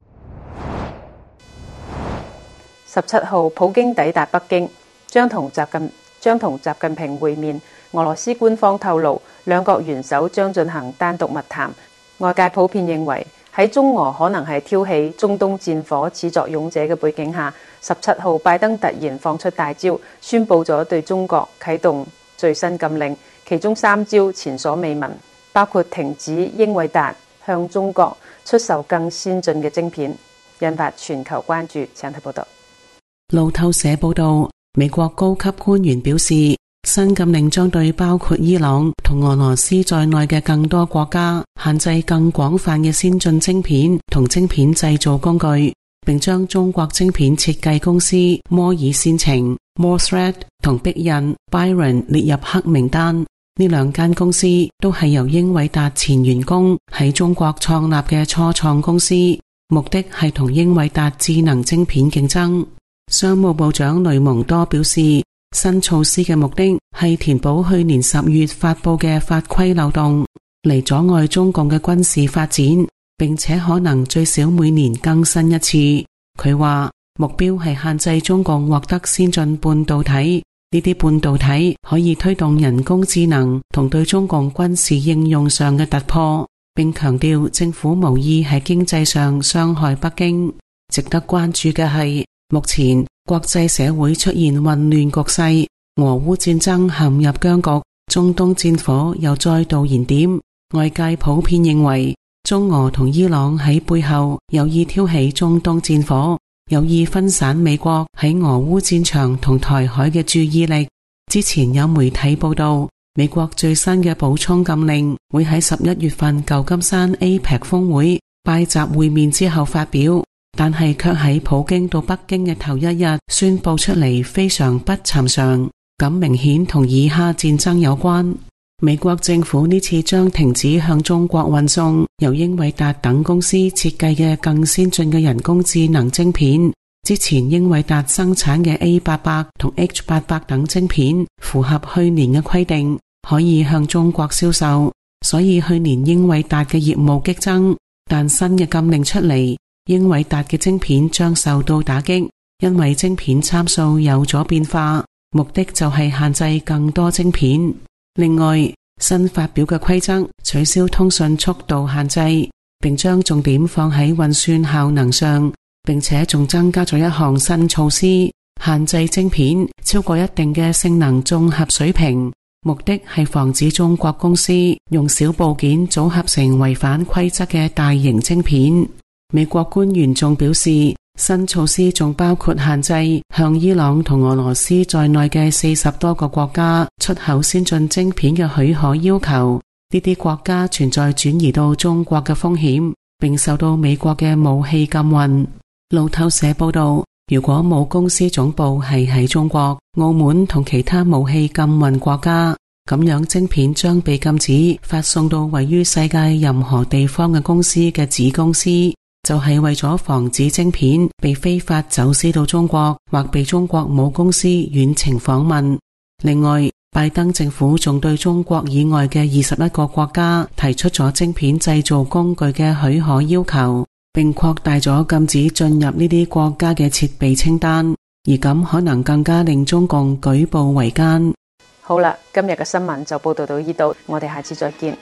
17號，普京抵達北京，將同習近平會面。俄羅斯官方透露，兩國元首將進行單獨密談。外界普遍認為，喺中俄可能係挑起中東戰火始作俑者嘅背景下，17號拜登突然放出大招，宣布咗對中國啟動最新禁令，其中3招前所未聞，包括停止英偉達向中國出售更先進嘅晶片，引發全球關注。請睇報道。 路透社報道，美國高級官員表示，新禁令將對包括伊朗同俄羅斯在內嘅更多國家限制更廣泛嘅先進晶片同晶片製造工具，並將中國晶片設計公司摩爾線程 Morsred 同壁印 Byron 列入黑名單。呢兩間公司都係由英偉達前員工喺中國創立嘅初創公司，目的係同英偉達智能晶片競爭。商務部長雷蒙多表示，新措施嘅目的係填補去年10月發布嘅法規漏洞，嚟阻礙中共嘅軍事發展，並且可能最少每年更新一次。佢話目標係限制中共獲得先進半導體，呢啲半導體可以推動人工智能同對中共軍事應用上嘅突破，並強調政府無意喺經濟上傷害北京。值得關注嘅係，目前國際社會出現混亂局勢，俄烏戰爭陷入僵局，中東戰火又再度燃點。外界普遍認為，中俄同伊朗喺背後有意挑起中東戰火，有意分散美國喺俄烏戰場同台海嘅注意力。之前有媒體報道，美國最新嘅補充禁令會喺11月份舊金山 APEC 峰會拜習會面之後發表，但係卻喺普京到北京嘅頭一日宣布出嚟，非常不尋常，咁明顯同以哈戰爭有關。美國政府呢次將停止向中國運送由英偉達等公司設計嘅更先進嘅人工智能晶片。之前英偉達生產嘅 A800 同 H800 等晶片符合去年嘅規定，可以向中國銷售，所以去年英偉達嘅業務激增。但新嘅禁令出嚟，英偉達嘅晶片將受到打擊，因為晶片參數有咗變化，目的就係限制更多晶片。另外，新發表嘅規則取消通訊速度限制，並將重點放喺運算效能上，並且仲增加咗一項新措施，限制晶片超過一定嘅性能綜合水平，目的係防止中國公司用小部件組合成違反規則嘅大型晶片。美國官員仲表示，新措施仲包括限制向伊朗同俄羅斯在內嘅40多個國家出口先進晶片嘅許可要求，呢啲國家存在轉移到中國嘅風險，並受到美國嘅武器禁運。路透社報道，如果母公司總部係喺中國、澳門同其他武器禁運國家，咁樣晶片將被禁止發送到位於世界任何地方嘅公司嘅子公司，就係為咗防止晶片被非法走私到中國或被中國母公司遠程訪問。另外，拜登政府仲對中國以外嘅21個國家提出咗晶片製造工具嘅許可要求，並擴大咗禁止進入呢啲國家嘅設備清單，而咁可能更加令中共舉步維艱。 好啦，今日嘅新聞就報道到呢度，我哋下次再見。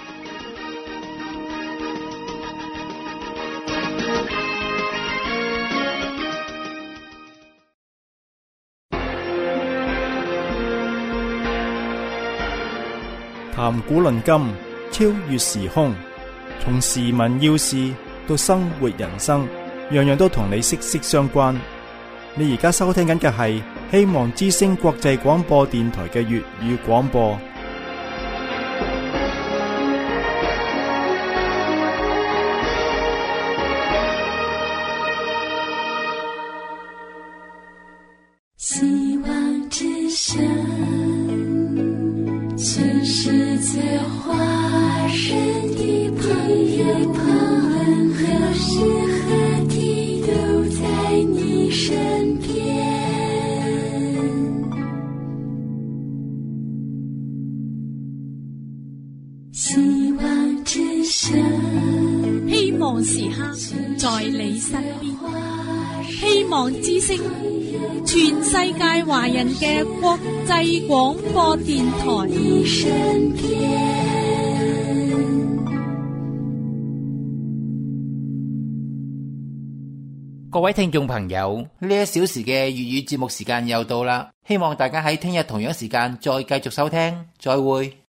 談古論今，超越時空，從時聞要事到生活人生，樣樣都同你息息相關。你而家收聽緊嘅係希望之聲國際廣播電台嘅粵語廣播。 希望之聲全世界华人的朋友，何时何地都在你身边。希望之聲， 希望時刻在你身邊。希望之聲，全世界華人嘅國際廣播電台。 各位聽眾朋友，呢1小時嘅粵語節目時間又到啦，希望大家喺聽日同樣時間再繼續收聽，再會。